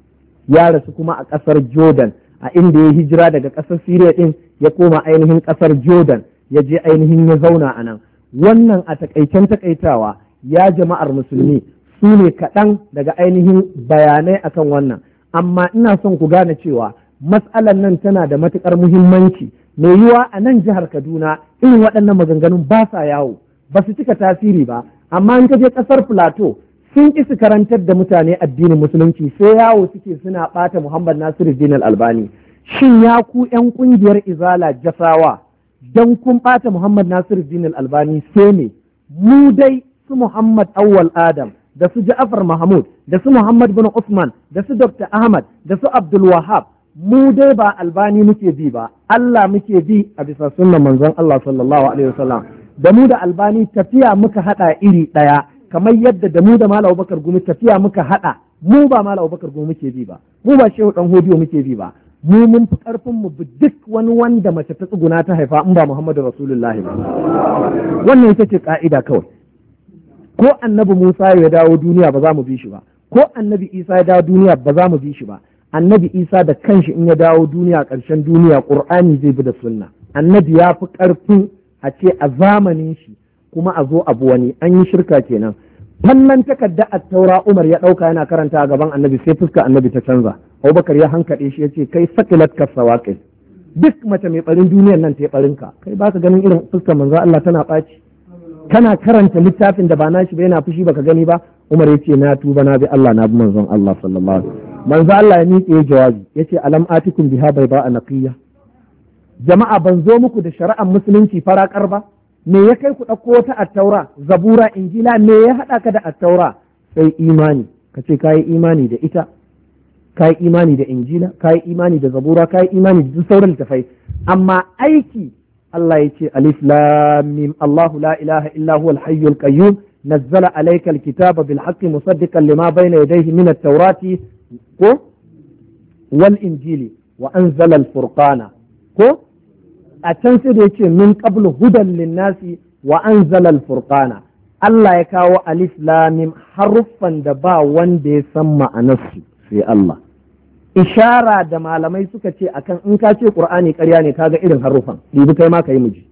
Ya rasu kuma a ƙasar Jordan, a inda ya hijira daga ƙasar Syria ɗin ya koma ainihin ƙasar Jordan, ya je ainihin ya zauna a nan. Wannan a takaicen takaitawa ya jama'ar musulmi su ne kaɗan daga ainihin bayanai akan wannan, amma ina son ku gane cewa matsalar nan tana da matuƙar muhimmanci. Mai yiwa a nan jihar Kaduna irin waɗannan maganganun ba sa yawo, ba su cika tasiri ba, amma in ka je ƙasar Plateau sun ƙi su karantar da mutane addinin musulunci, sai yawo suke suna ɓata Muhammad Nasiruddin Al-Albani. Shin ya ku ƴan ƙungiyar Izala Jasawa, don kun ɓata Muhammad Nasiruddin Al-Albani sai ne? Mu dai su Muhammad Awwal Adam da su Ja'far Mahmud da su Muhammad bin Usman da su Dr. Ahmad da su Abdul Wahab, mu dai ba Albani muke bi ba, Allah muke bi a bisa sunnan manzon Allah sallallahu alaihi wasallam. Da mu da Albani tafiya muka haɗa iri ɗaya, kamar yadda da mu da Malam Abubakar Gumi tafiya muka haɗa. Mu ba Malam Abubakar Gumi muke bi ba, mu ba Shehu Dan Hodiyo muke bi ba, mu mun fi ƙarfin mu bi duk wani wanda mace ta tsuguna ta haifa in ba Muhammadu Rasulullahi ba. Wannan ita ce ka'ida kawai. Ko annabi Musa ya dawo duniya ba za mu bi shi ba, ko annabi Isa ya dawo duniya ba za mu bi shi ba. Annabi Isa da kanshi in ya dawo duniya ƙarshen duniya Ƙur'ani zai bi da sunna. Annabi ya fi ƙarfin a ce a zamanin shi kuma a zo abu wani, an yi shirka kenan. Fannan takarda at-taura Umar ya ɗauka yana karanta a gaban annabi, sai fuska annabi ta canza. Abubakar ya hankaɗe shi ya ce kai sakilat ka sawaƙi, duk mace mai ɓarin duniyar nan ta yi ɓarinka, kai ba ka ganin irin fuskar manzo Allah tana ɓaci, kana karanta littafin da ba nashi ba yana fushi baka gani ba. Umar ya ce na tuba na bi Allah na bi manzon Allah sallallahu alaihi wasallam. Manzo Allah ya miƙe jawabi yace alam atikum biha bayda anaqiya, jama'a ban zo muku da shari'ar musulunci farakar ba? Me ya kai ku ɗauko wata attaura, zabura, injila, me ya haɗa ka da attaura? Sai imani, ka ce ka yi imani da ita, ka yi imani da injila, ka yi imani da zabura, ka yi imani da duk sauran littafai, amma aiki Allah ya ce alif lam mim Allahu la ilaha illa huwa al-hayyul qayyum nazzala alayka al-kitaba bil haqqi musaddiqan lima bayna yadayhi min at-taurati ko wal injili wa anzala al-furqana ko a can sai da yace min qablu hudan lin-nasi wa anzala al-furqana. Allah ya kawo alif lam mim haruffan da ba wanda ya san ma'anarsu sai Allah. Ishara da malamai suka ce akan in ka ce Qur'ani ƙarya ne kaga irin haruffan dibi kai ma kai miji.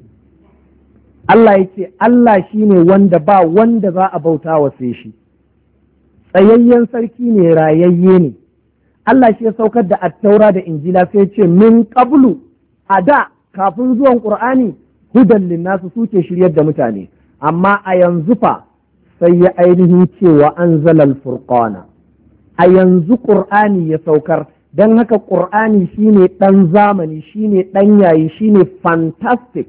Allah ya ce Allah shine wanda ba wanda za a bauta wa sai shi, tsayayyen sarki ne, rayayye ne. Allah shi ya saukar da attaura da injila sai ce min qablu, a da kafin zuwan Qur'ani hudan linnasu suke shiryar da mutane, amma a yanzu fa sai ya ainihin cewa anzalal furqana, a yanzu Qur'ani ya saukar. Dan haka Qur'ani shine dan zamani, shine dan yayi, shine fantastic.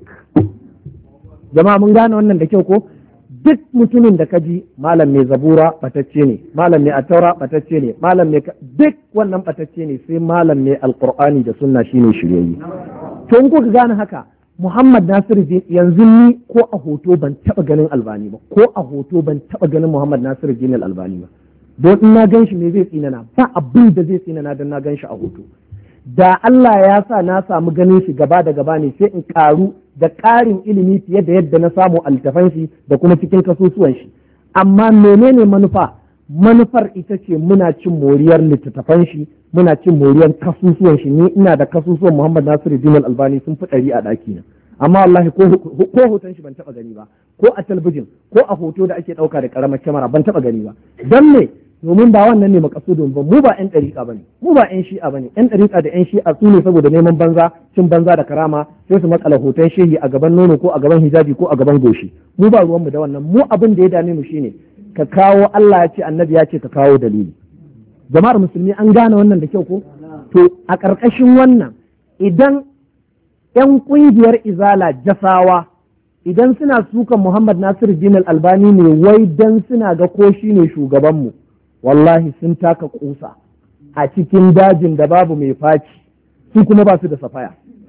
Jama'a mun gane wannan da kyau ko? Duk mutumin da kaji malam mai zabura batacce ne, malam mai attaura batacce ne, malam mai duk wannan batacce ne, sai malam mai alqur'ani da sunna shine shiryayye. To in kuka gane haka, Muhammad Nasiruddin yanzu ni ko a hoto ban taba ganin Albani ba, ko a hoto ban taba ganin Muhammad Nasiruddin Albani ba. Don in na gan shi me zai tsinana? Ba abin da zai tsinana don na gan shi a hoto. Da Allah ya sa na samu ganin shi gaba da gaba ne sai in karu da ƙarin ilimi fiye da yadda na samu a littafan shi da kuma cikin kasusuwan shi. Amma menene manufa? Manufar ita ce muna cin moriyar littattafan shi, muna cin moriyar kasusuwan shi. Ni ina da kasusuwan Muhammad Nasiruddin Albani sun fi 100 a ɗaki na. Amma wallahi ko hoton shi ban taɓa gani ba, ko a talbijin, ko a hoto da ake ɗauka da ƙaramar kyamara ban taɓa gani ba. Don me? Domin ba wannan ne makasudin ba, mu ba 'yan ɗariƙa ba ne, mu ba 'yan shi'a ba ne. 'Yan ɗariƙa da 'yan shi'a su ne saboda neman banza, cin banza da karama sai su matsala hoton shehi a gaban nono ko a gaban hijabi ko a gaban goshi. Mu ba ruwanmu da wannan, mu abin da ya dame mu shine ka kawo Allah ya ce annabi ya ce ka kawo dalili. Jama'ar musulmi an gane wannan da kyau ko? To a ƙarƙashin wannan idan 'yan ƙungiyar izala jasawa idan suna sukan Muhammad Nasiruddin Albani ne wai dan suna ga ko shi ne shugabanmu, wallahi sun taka kusa a cikin dajin da babu mai faci, su kuma ba su da safaya.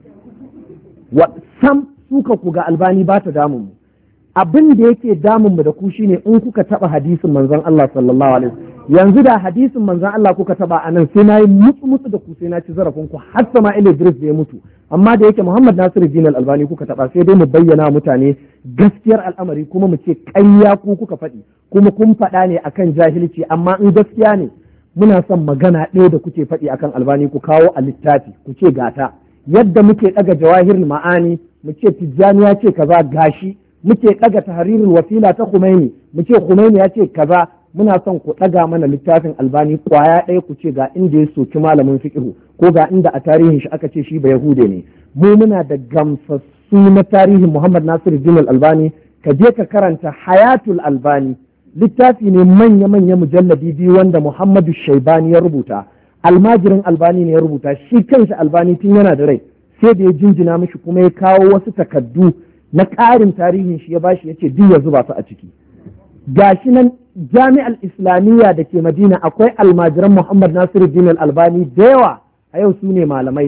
Sam suka ku ga Albani ba ta damun mu. Abin da yake damun mu da ku shine in kuka taba hadisin manzon Allah sallallahu alaihi wasallam. Yanzu da hadisin manzon Allah kuka taba anan sai nayi mutsu da ku, sai na ci zarafin ku har Sama'il Idris da ya mutu. Amma da yake Muhammad Nasiruddin Albani kuka taba sai dai mu bayyana mutane gaskiyar al'amari kuma mu ce ƙarya ku kuka faɗi, kuma kun faɗa ne akan jahilci. Amma in gaskiya ne muna son magana ɗaya da kuke faɗi akan Albani ku kawo a littafi ku ce gata, yadda muke ɗaga jawahirul ma'ani mu ce Tijjani ya ce kaza gashi, muke ɗaga tahrirul wasila ta Khomeini mu ce Khomeini ya ce kaza. Muna son ku ɗaga mana littafin Albani kwaya ɗaya ku ce ga inda ya soki malamin fiqhu ko ga inda a tarihin shi aka ce shi ba Yahude ne. Mu muna da gamsassu na tarihin Muhammad Nasiruddin Albani. Ka je ka karanta Hayatul Albani, littafi ne manya-manya mujalladi 2 wanda Muhammadu Shaibani ya rubuta, almajirin Albani ne ya rubuta. Shi kanshi Albani tun yana da rai sai da ya jinjina mishi kuma ya kawo wasu takaddu na ƙarin tarihin shi ya bashi, ya ce duk ya zuba su a ciki. Gashi nan Jami'ar Islamiyya da ke Madina akwai almajiran Muhammad Nasiruddin Albani da yawa, a yau su ne malamai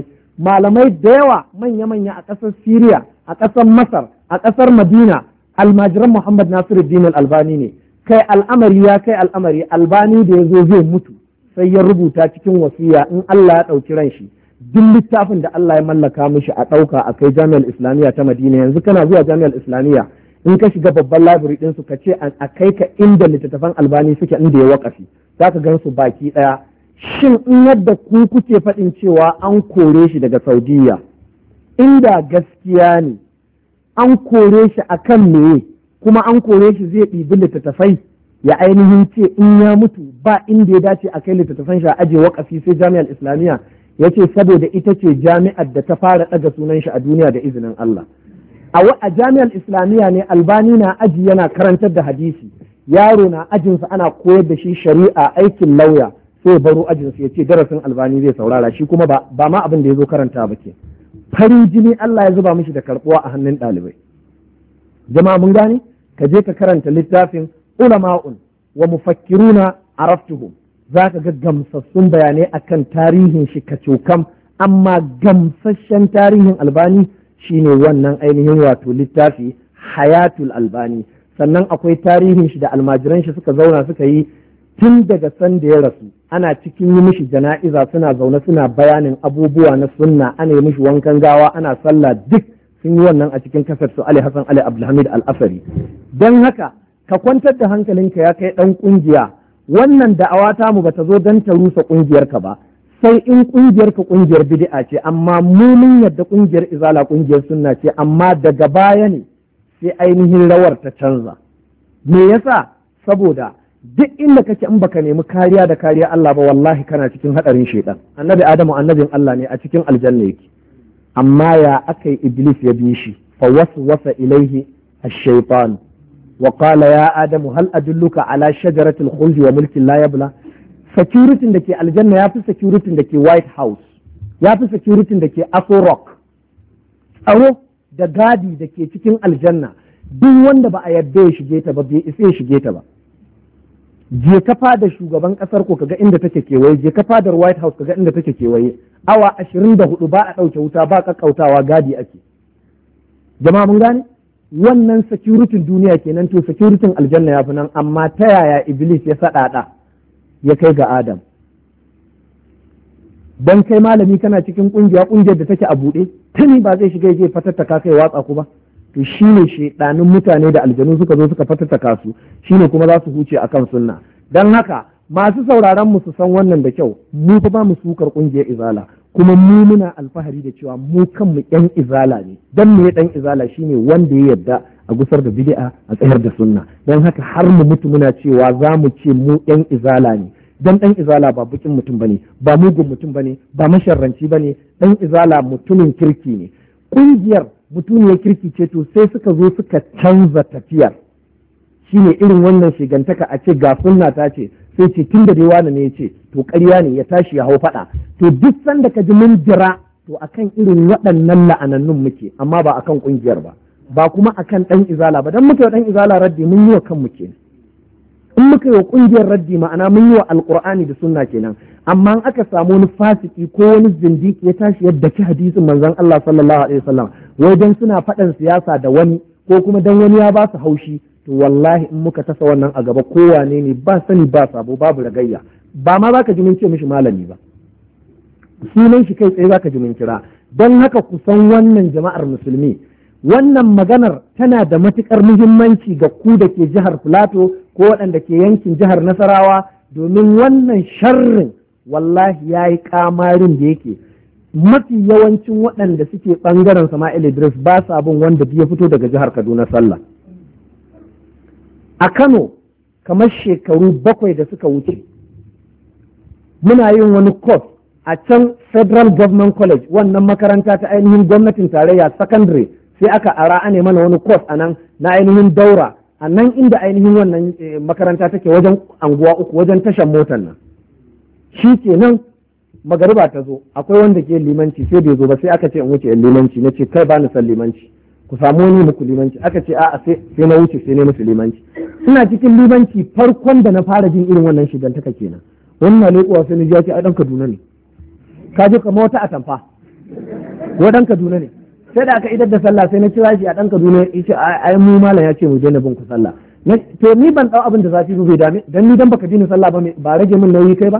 da yawa manya-manya a ƙasar Siriya, a ƙasar Masar, a ƙasar Madina, almajiran Muhammad Nasiruddin Albani ne. Kai al'amari ya kai al'amari, Albani da ya zo zai mutu sai ya rubuta cikin wasiya in Allah ya ɗauki ran shi duk littafin da Allah ya mallaka mishi a ɗauka a kai Jami'ar Islamiyya ta Madina. Yanzu kana zuwa Jami'ar Islamiyya in ka shiga babban library ɗinsu ka ce a kai ka inda littattafan Albani suke inda ya wakafi, za ka gan su baki ɗaya. Shin in yadda ku kuke faɗin cewa an kore shi daga Saudiya, inda gaskiya ne an kore shi akan meye, kuma an kore shi zai ɗibi littattafai ya ainihin ce in ya mutu ba inda ya dace a kai littattafan shi a aje wakafi sai Jami'ar Islamiyya, ya ce saboda ita ce jami'ar da ta fara ɗaga sunan shi a duniya da izinin Allah. A Jami'ar Islamiyya ne Albani na aji yana karantar da hadisi, yaro na ajinsa ana koyar da shi shari'a aikin lauya, sai baro ajinsa ya ce darasin Albani zai saurara, shi kuma ba ma abin da ya zo karanta ba ke. Farin jini Allah ya zuba mishi da karɓuwa a hannun ɗalibai. Jama'a mun gane? Ka je ka karanta littafin Ulama'un wa Mufakkiruna Araftuhum, za ka ga gamsassun bayanai akan tarihin shi kacokam, amma gamsasshen tarihin Albani shine wannan ainihin wato littafi Hayatul Albani. Sannan akwai tarihin shi da almajiran shi suka zauna suka yi tun daga san da ya rasu ana cikin yi mishi jana'iza suna zaune suna bayanin abubuwa na sunna, ana yi mishi wankan gawa, ana sallah, duk sun yi wannan a cikin kasar su Ali Hassan Ali Abdulhamid Al-Asari. Don haka ka kwantar da hankalinka ya kai ɗan ƙungiya, wannan da'awa ta mu bata zo don ta rusa ƙungiyarka ba, sai in ƙungiyarka ƙungiyar bid'a ce, amma mu mun yadda ƙungiyar izala ƙungiyar sunna ce, amma daga baya ne sai ainihin rawar ta canza. Me yasa? Saboda duk inda kake in baka nemi kariya da kariya Allah ba, wallahi kana cikin hadarin shaitan. Annabi Adamu annabin Allah ne, a cikin aljanna yake, amma ya aka yi Iblis ya bi shi, fa waswasa ilaihi ash-shaytan wa qala ya Adamu hal adulluka ala shajaratil khuldi wa mulkin la yabla. Security da ke aljanna ya fi security da ke White House, ya fi security da ke Aso Rock. Tsaro da gadi da ke cikin aljanna, duk wanda ba a yarda ya shige ta ba, bai isa ya shige ta ba. Je ka fadar shugaban kasar ko kaga inda take kewaye, je ka fadar White House kaga inda take kewaye, awa 24 ba a ɗauke wuta, ba kakkautawa, gadi ake. Jama'a mun gane? Wannan security duniya kenan, to security aljanna ya fi nan. Amma ta yaya Iblis ya saɗaɗa ya kai ga Adam? Dan kai malami kana cikin ƙungiyar da take a buɗe, tuni ba zai shiga ya fatattaka kai watsa ku ba. To shine shedanin mutane da aljanu suka zo suka fatattaka su, shine kuma za su huce akan sunna. Dan haka masu sauraron mu su san wannan da kyau, mu fa ba mu sukar ƙungiyar izala, kuma mu muna alfahari da cewa mu kanmu ƴan izala ne. Dan me ɗan izala shine wanda ya yarda a gusar da bid'a, a tsayar da sunna. Dan haka har mu mutu muna cewa za mu ce mu ƴan izala ne. Dan ɗan izala ba bukin mutum bane, ba mugun mutum bane, ba masharranci bane, ɗan izala mutumin kirki ne. Ƙungiyar mutuniyar kirki ce, to sai suka zo suka canza tafiyar. Shine irin wannan shigantaka, a ce ga sunna ta ce, sai ce tun da dai wani ne ya ce, to ƙarya ne, ya tashi ya hau faɗa. To duk sanda ka ji mun jira, to akan irin waɗannan la'anannun muke, amma ba akan ƙungiyar ba, ba kuma akan ɗan izala ba. Dan muka yi ɗan izala raddi, mun yi wa kanmu kenan. In muka yi wa ƙungiyar raddi, ma'ana mun yi wa alƙur'ani da sunna kenan. Amma in aka samu wani fasiki ko wani zindiki ya tashi yadda ki hadisin manzon Allah sallallahu alaihi wasallam, wai dan suna faɗan siyasa da wani, ko kuma dan wani ya ba su haushi, to wallahi in muka tasa wannan a gaba, kowane ne, ba sani ba sabo, babu ragayya, ba ma za ka ji mun ce mishi malami ba, sunan shi kai tsaye za ka ji mun kira. Don haka ku san wannan, jama'ar musulmi, wannan maganar tana da matuƙar muhimmanci ga ku da ke jihar Filato ko waɗanda ke yankin jihar Nasarawa, domin wannan sharrin wallahi ya yi ƙamarin da yake mafi yawancin waɗanda suke ɓangaren Sama'il Idris ba sa bin wanda ya fito daga jihar Kaduna sallah. A Kano, kamar shekaru 7 da suka wuce, muna yin wani course a can Federal Government College, wannan makaranta ta ainihin gwamnatin tarayya secondary, sai aka ara ane mana wani course a nan na ainihin daura, a nan inda ainihin wannan makaranta take, wajen anguwa 3, wajen tashan motar nan. Shi ke nan magariba ta zo, akwai wanda ke limanci, sai bai zo ba, sai aka ce in wuce limanci. Na ce kai ba ni san limanci, ku samu wani muku limanci. Aka ce a'a, sai na wuce, sai ne musu limanci. Ina cikin limanci, farkon da na fara jin irin wannan shigantaka kenan. Wannan leƙuwa sai ni ji ce a ɗan Kaduna ne, ka ji kamar wata atamfa, ko ɗan Kaduna ne. Sai da aka idar da sallah, sai na kira shi a ɗan Kaduna, ya ce ai mu malam ya ce mu daina bin ku sallah. To ni ban ɗau abin da zafi ba, bai dame, dan ni dan baka ji ni sallah ba rage min nauyi kai ba.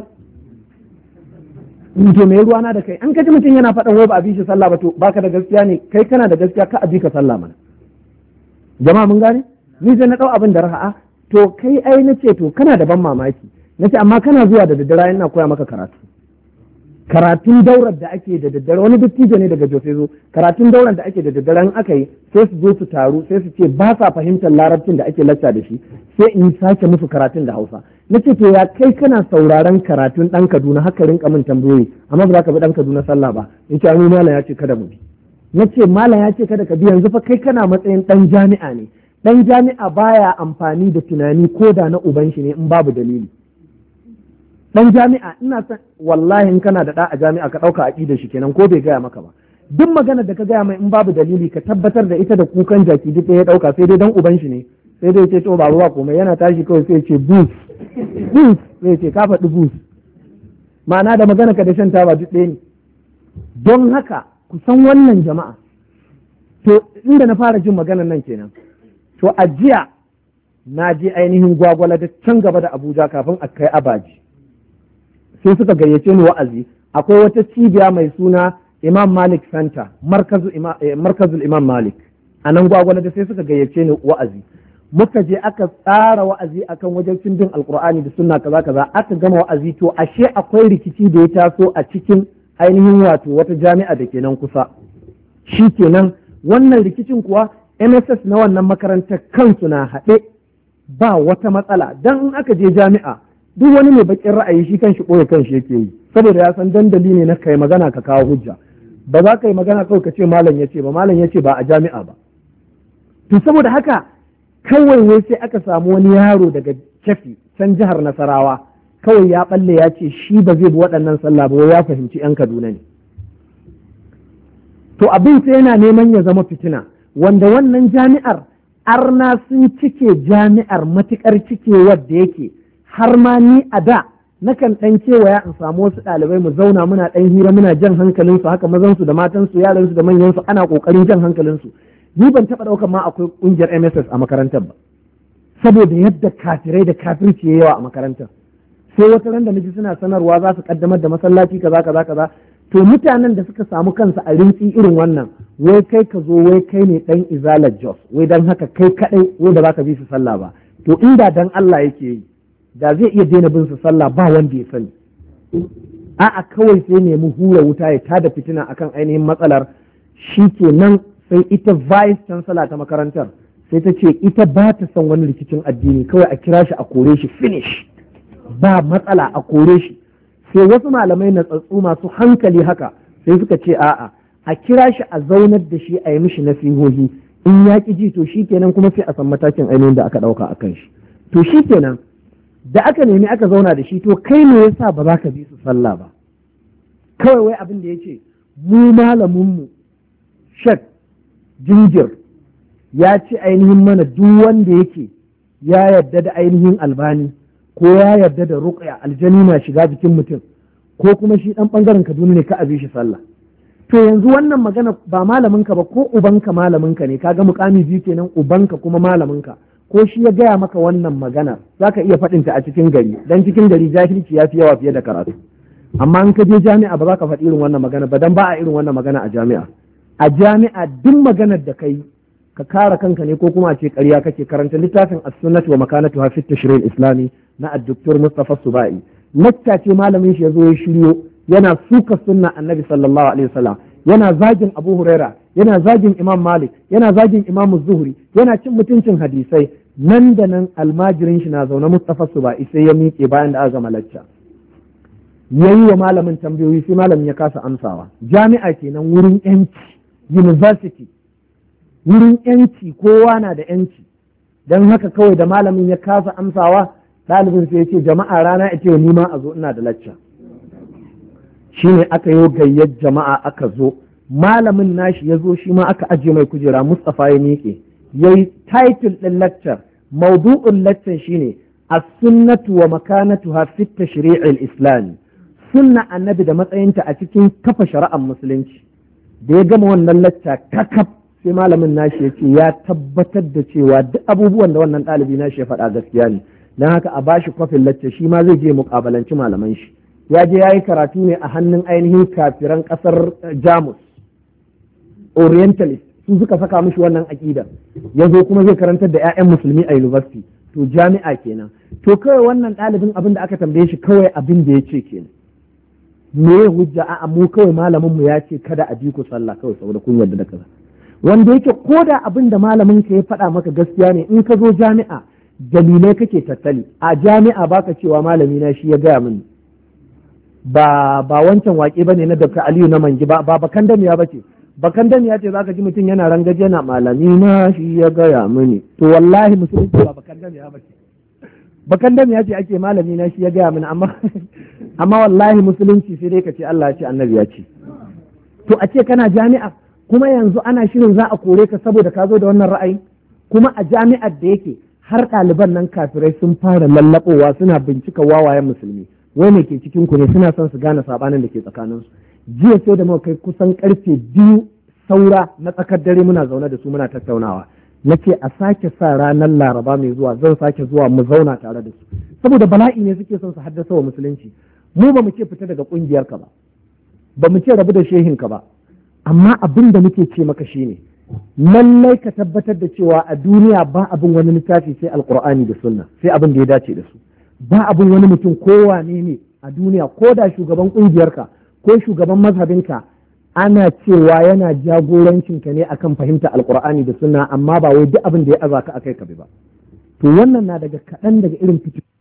To me ruwana da kai? An kaji mutum yana faɗan wai ba a bi shi sallah ba, to baka da gaskiya ne, kai kana da gaskiya, ka a bi ka sallah mana. Jama'a mun gane? Ni sai na ɗau abin da raha'a, to kai ai na ce to kana da ban mamaki. Na ce amma kana zuwa da daddare ina koya maka karatu. Karatun daurar da ake da daddare, wani dattijo ne daga Jos zo, karatun daurar da ake da daddare in aka yi, sai su zo su taru, sai su ce ba sa fahimtar larabcin da ake lacca da shi, sai in sake musu karatun da Hausa. Na ce to ya kai kana sauraron karatun ɗan Kaduna, haka rinka min tambayoyi, amma ba za ka bi ɗan Kaduna sallah ba. In ce malam ya ce kada mu bi. Na ce malam ya ce kada ka bi, yanzu fa kai kana matsayin ɗan jami'a ne. Ɗan jami'a baya amfani da tunani ko da na uban shi ne in babu dalili. Dan jami'a, ina san wallahi in kana da ɗa a jami'a ka ɗauka aƙidar shi kenan, ko bai gaya maka ba. Duk magana da ka gaya mai in babu dalili ka tabbatar da ita da kukan jaki duk ya ɗauka, sai dai dan uban shi ne, sai dai ce to ba ruwa komai, yana tashi kawai sai ce bus sai ce ka faɗi bus, ma'ana da magana ka da shan taba duk ɗaya ne. Don haka ku san wannan jama'a. To inda na fara jin maganar nan kenan, to a jiya na je ainihin Gwagwala da can gaba da Abuja kafin a kai Abaji, sai suka gayyace ni wa'azi. Akwai wata cibiya mai suna Imam Malik Center, markazul Imam Malik a nan Gwagwala, da sai suka gayyace ni wa'azi. Muka je aka tsara wa'azi akan wajen bin alkur'ani da sunna kaza kaza, aka gama wa'azi. To ashe akwai rikici da ya taso a cikin ainihin wato wata jami'a da ke nan kusa. Shi kenan wannan rikicin kuwa MSS na wannan makarantar kansu na haɗe, ba wata matsala. Dan in aka je jami'a duk wani mai bakin ra'ayi shi kanshi ɓoye kanshi yake yi, saboda ya san dandali ne na kai magana ka kawo hujja. Ba za ka yi magana kawai ka ce malam ya ce ba, malam ya ce ba a jami'a ba. To saboda haka kawai wai sai aka samu wani yaro daga Kefi can jihar Nasarawa, kawai ya balle ya ce shi ba zai bi waɗannan sallah ba, wai ya fahimci 'yan Kaduna ne. To abin sai yana neman ya zama fitina, wanda wannan jami'ar arna sun cike jami'ar matuƙar cikewar da yake har ma ni a da nakan ɗan kewaya in samu wasu ɗalibai mu zauna muna ɗan hira muna jan hankalinsu, haka mazansu da matansu, yaransu da manyansu, ana ƙoƙarin jan hankalinsu. Ni ban taɓa ɗaukar ma akwai ƙungiyar MSS a makarantar ba, saboda yadda kafirai da kafirci ya yawa a makarantar. Sai wata ran da miji suna sanarwa za su ƙaddamar da masallaci kaza kaza kaza. To mutanen da suka samu kansu a rintsi irin wannan, wai kai ka zo wai kai ne ɗan izalar Jos, wai dan haka kai kaɗai wai ba za ka bi su sallah ba. To inda dan Allah yake yi, da zai iya daina bin su sallah ba wanda ya sani. A'a kawai sai nemi hura wuta ya tada fitina akan ainihin matsalar. Shi kenan sai ita vice chancellor ta makarantar sai ta ce ita ba ta son wani rikicin addini, kawai a kira shi a kore shi, finish, ba matsala, a kore shi. Sai wasu malamai na tsatsu masu hankali haka sai suka ce a'a, a kira shi a zaunar da shi a yi mishi nasihohi, in ya ƙi ji to shi kenan kuma sai a san matakin ainihin da aka ɗauka a kan shi. To shi kenan da aka nemi aka zauna da shi, to kai ne yasa ba za ka bi su sallah ba? Kawai wai abin da ya ce mu malaminmu Sheikh Jinjir ya ce ainihin mana duk wanda yake ya yarda da ainihin Albani ko ya yarda da ruqya aljani na shiga jikin mutum, ko kuma shi dan bangaren Kaduna ne ka abi shi sallah. To yanzu wannan magana ba malaminka ba, ko ubanka malaminka ne, kaga mukami biyu kenan, ubanka kuma malaminka, ko shi ya gaya maka wannan magana zaka iya faɗinta a cikin gari, dan cikin gari jahilci ya fi yawa fiye da karatu. Amma in ka je jami'a ba za ka faɗi irin wannan magana ba, dan ba a irin wannan magana a jami'a. A jami'a duk maganar da kai ka kare kanka ne, ko kuma a ce ƙarya kake. Karanta littafin as-sunnah wa makanatuha fi at-tashri' al-islami na ad-doktor Mustafa Subai. Lakta ce malamin shi yazo ya shiryo, yana suka sunna annabi sallallahu alaihi wasallam, yana zagin Abu Huraira, yana zagin Imam Malik, yana zagin Imam Zuhri, yana cin mutuncin hadisai. Nan da nan almajirin shi na zaune Mustafa Subai sai ya miƙe bayan da aka gama lacca, yayi wa malamin tambayoyi, sai malamin ya kasa amsawa. Jami'a kenan, wurin yanci, university, wurin yanci, kowa na da yanci. Don haka kawai da malamin ya kasa amsawa, ɗalibin sai ya ce jama'a rana ita yau nima a zo ina da lacca. Shi ne aka yi gayyar jama'a aka zo, malamin nashi ya zo shi ma aka ajiye mai kujera, Mustapha ya miƙe, ya yi title ɗin lecture, maudu'un lecture shi ne as-sunnatu wa makanatuha fi at-tashri' al-islami, sunna annabi da matsayinta a cikin kafa shari'ar musulunci. Da ya gama wannan lacca kakaf, sai malamin nashi ya ce ya tabbatar da cewa duk abubuwan da wannan ɗalibi nashi ya faɗa gaskiya ne, don haka a bashi kwafin lacca, shi ma zai je muƙabalanci malaman shi. Ya je ya yi karatu ne a hannun ainihin kafiran ƙasar Jamus, Orientalist, su suka saka mishi wannan aƙida. Ya zo kuma zai karantar da 'ya'yan musulmi a university. To jami'a kenan. To kawai wannan ɗalibin abin da aka tambaye shi kawai abin da ya ce kenan. Me ya hujja? A'a mu kawai malamin mu ya ce kada a bi ku sallah kawai saboda kun yarda da kaza. Wanda yake ko da abin da malamin ka ya faɗa maka gaskiya ne, in ka zo jami'a dalilai kake tattali. A jami'a baka cewa malami na shi ya gaya mini. Ba wancan waƙe bane na Dr. Aliyu na Mangi, ba bakan damiya bace. Bakan damiya ce zaka ji mutum yana rangaje yana malami na shi ya gaya mini. To wallahi musulunci ba bakan damiya bace. Bakan damiya ce ake malami na shi ya gaya mini, amma wallahi musulunci sai dai ka ce Allah ya ce annabi ya ce. To a ce kana jami'a kuma yanzu ana shirin za a kore ka saboda ka zo da wannan ra'ayi, kuma a jami'ar da yake har ɗaliban nan kafirai sun fara lallaɓowa suna bincika wawayen musulmi, wai ne ke cikin ku ne, suna son su gane sabanin da ke tsakaninsu. Jiya sai da muka kai kusan karfe 2 saura na tsakar dare muna zaune da su muna tattaunawa, nace a sake sa ranar Laraba mai zuwa zan sake zuwa mu zauna tare da su saboda bala'i ne suke son su haddasa wa musulunci. Mu ba mu ce fita daga ƙungiyarka ba mu ce rabu da shehinka ba, amma abin da muke ce maka shine lallai ka tabbatar da cewa a duniya ba abin wani littafi sai alkur'ani da sunna, sai abin da ya dace da su. Ba abin wani mutum kowane ne a duniya, ko da shugaban ƙungiyarka ko shugaban mazhabinka, ana cewa yana jagorancinka ne akan fahimta alkur'ani da sunna, amma ba wai duk abin da ya aza ka akai ka bi ba. To wannan na daga kaɗan daga irin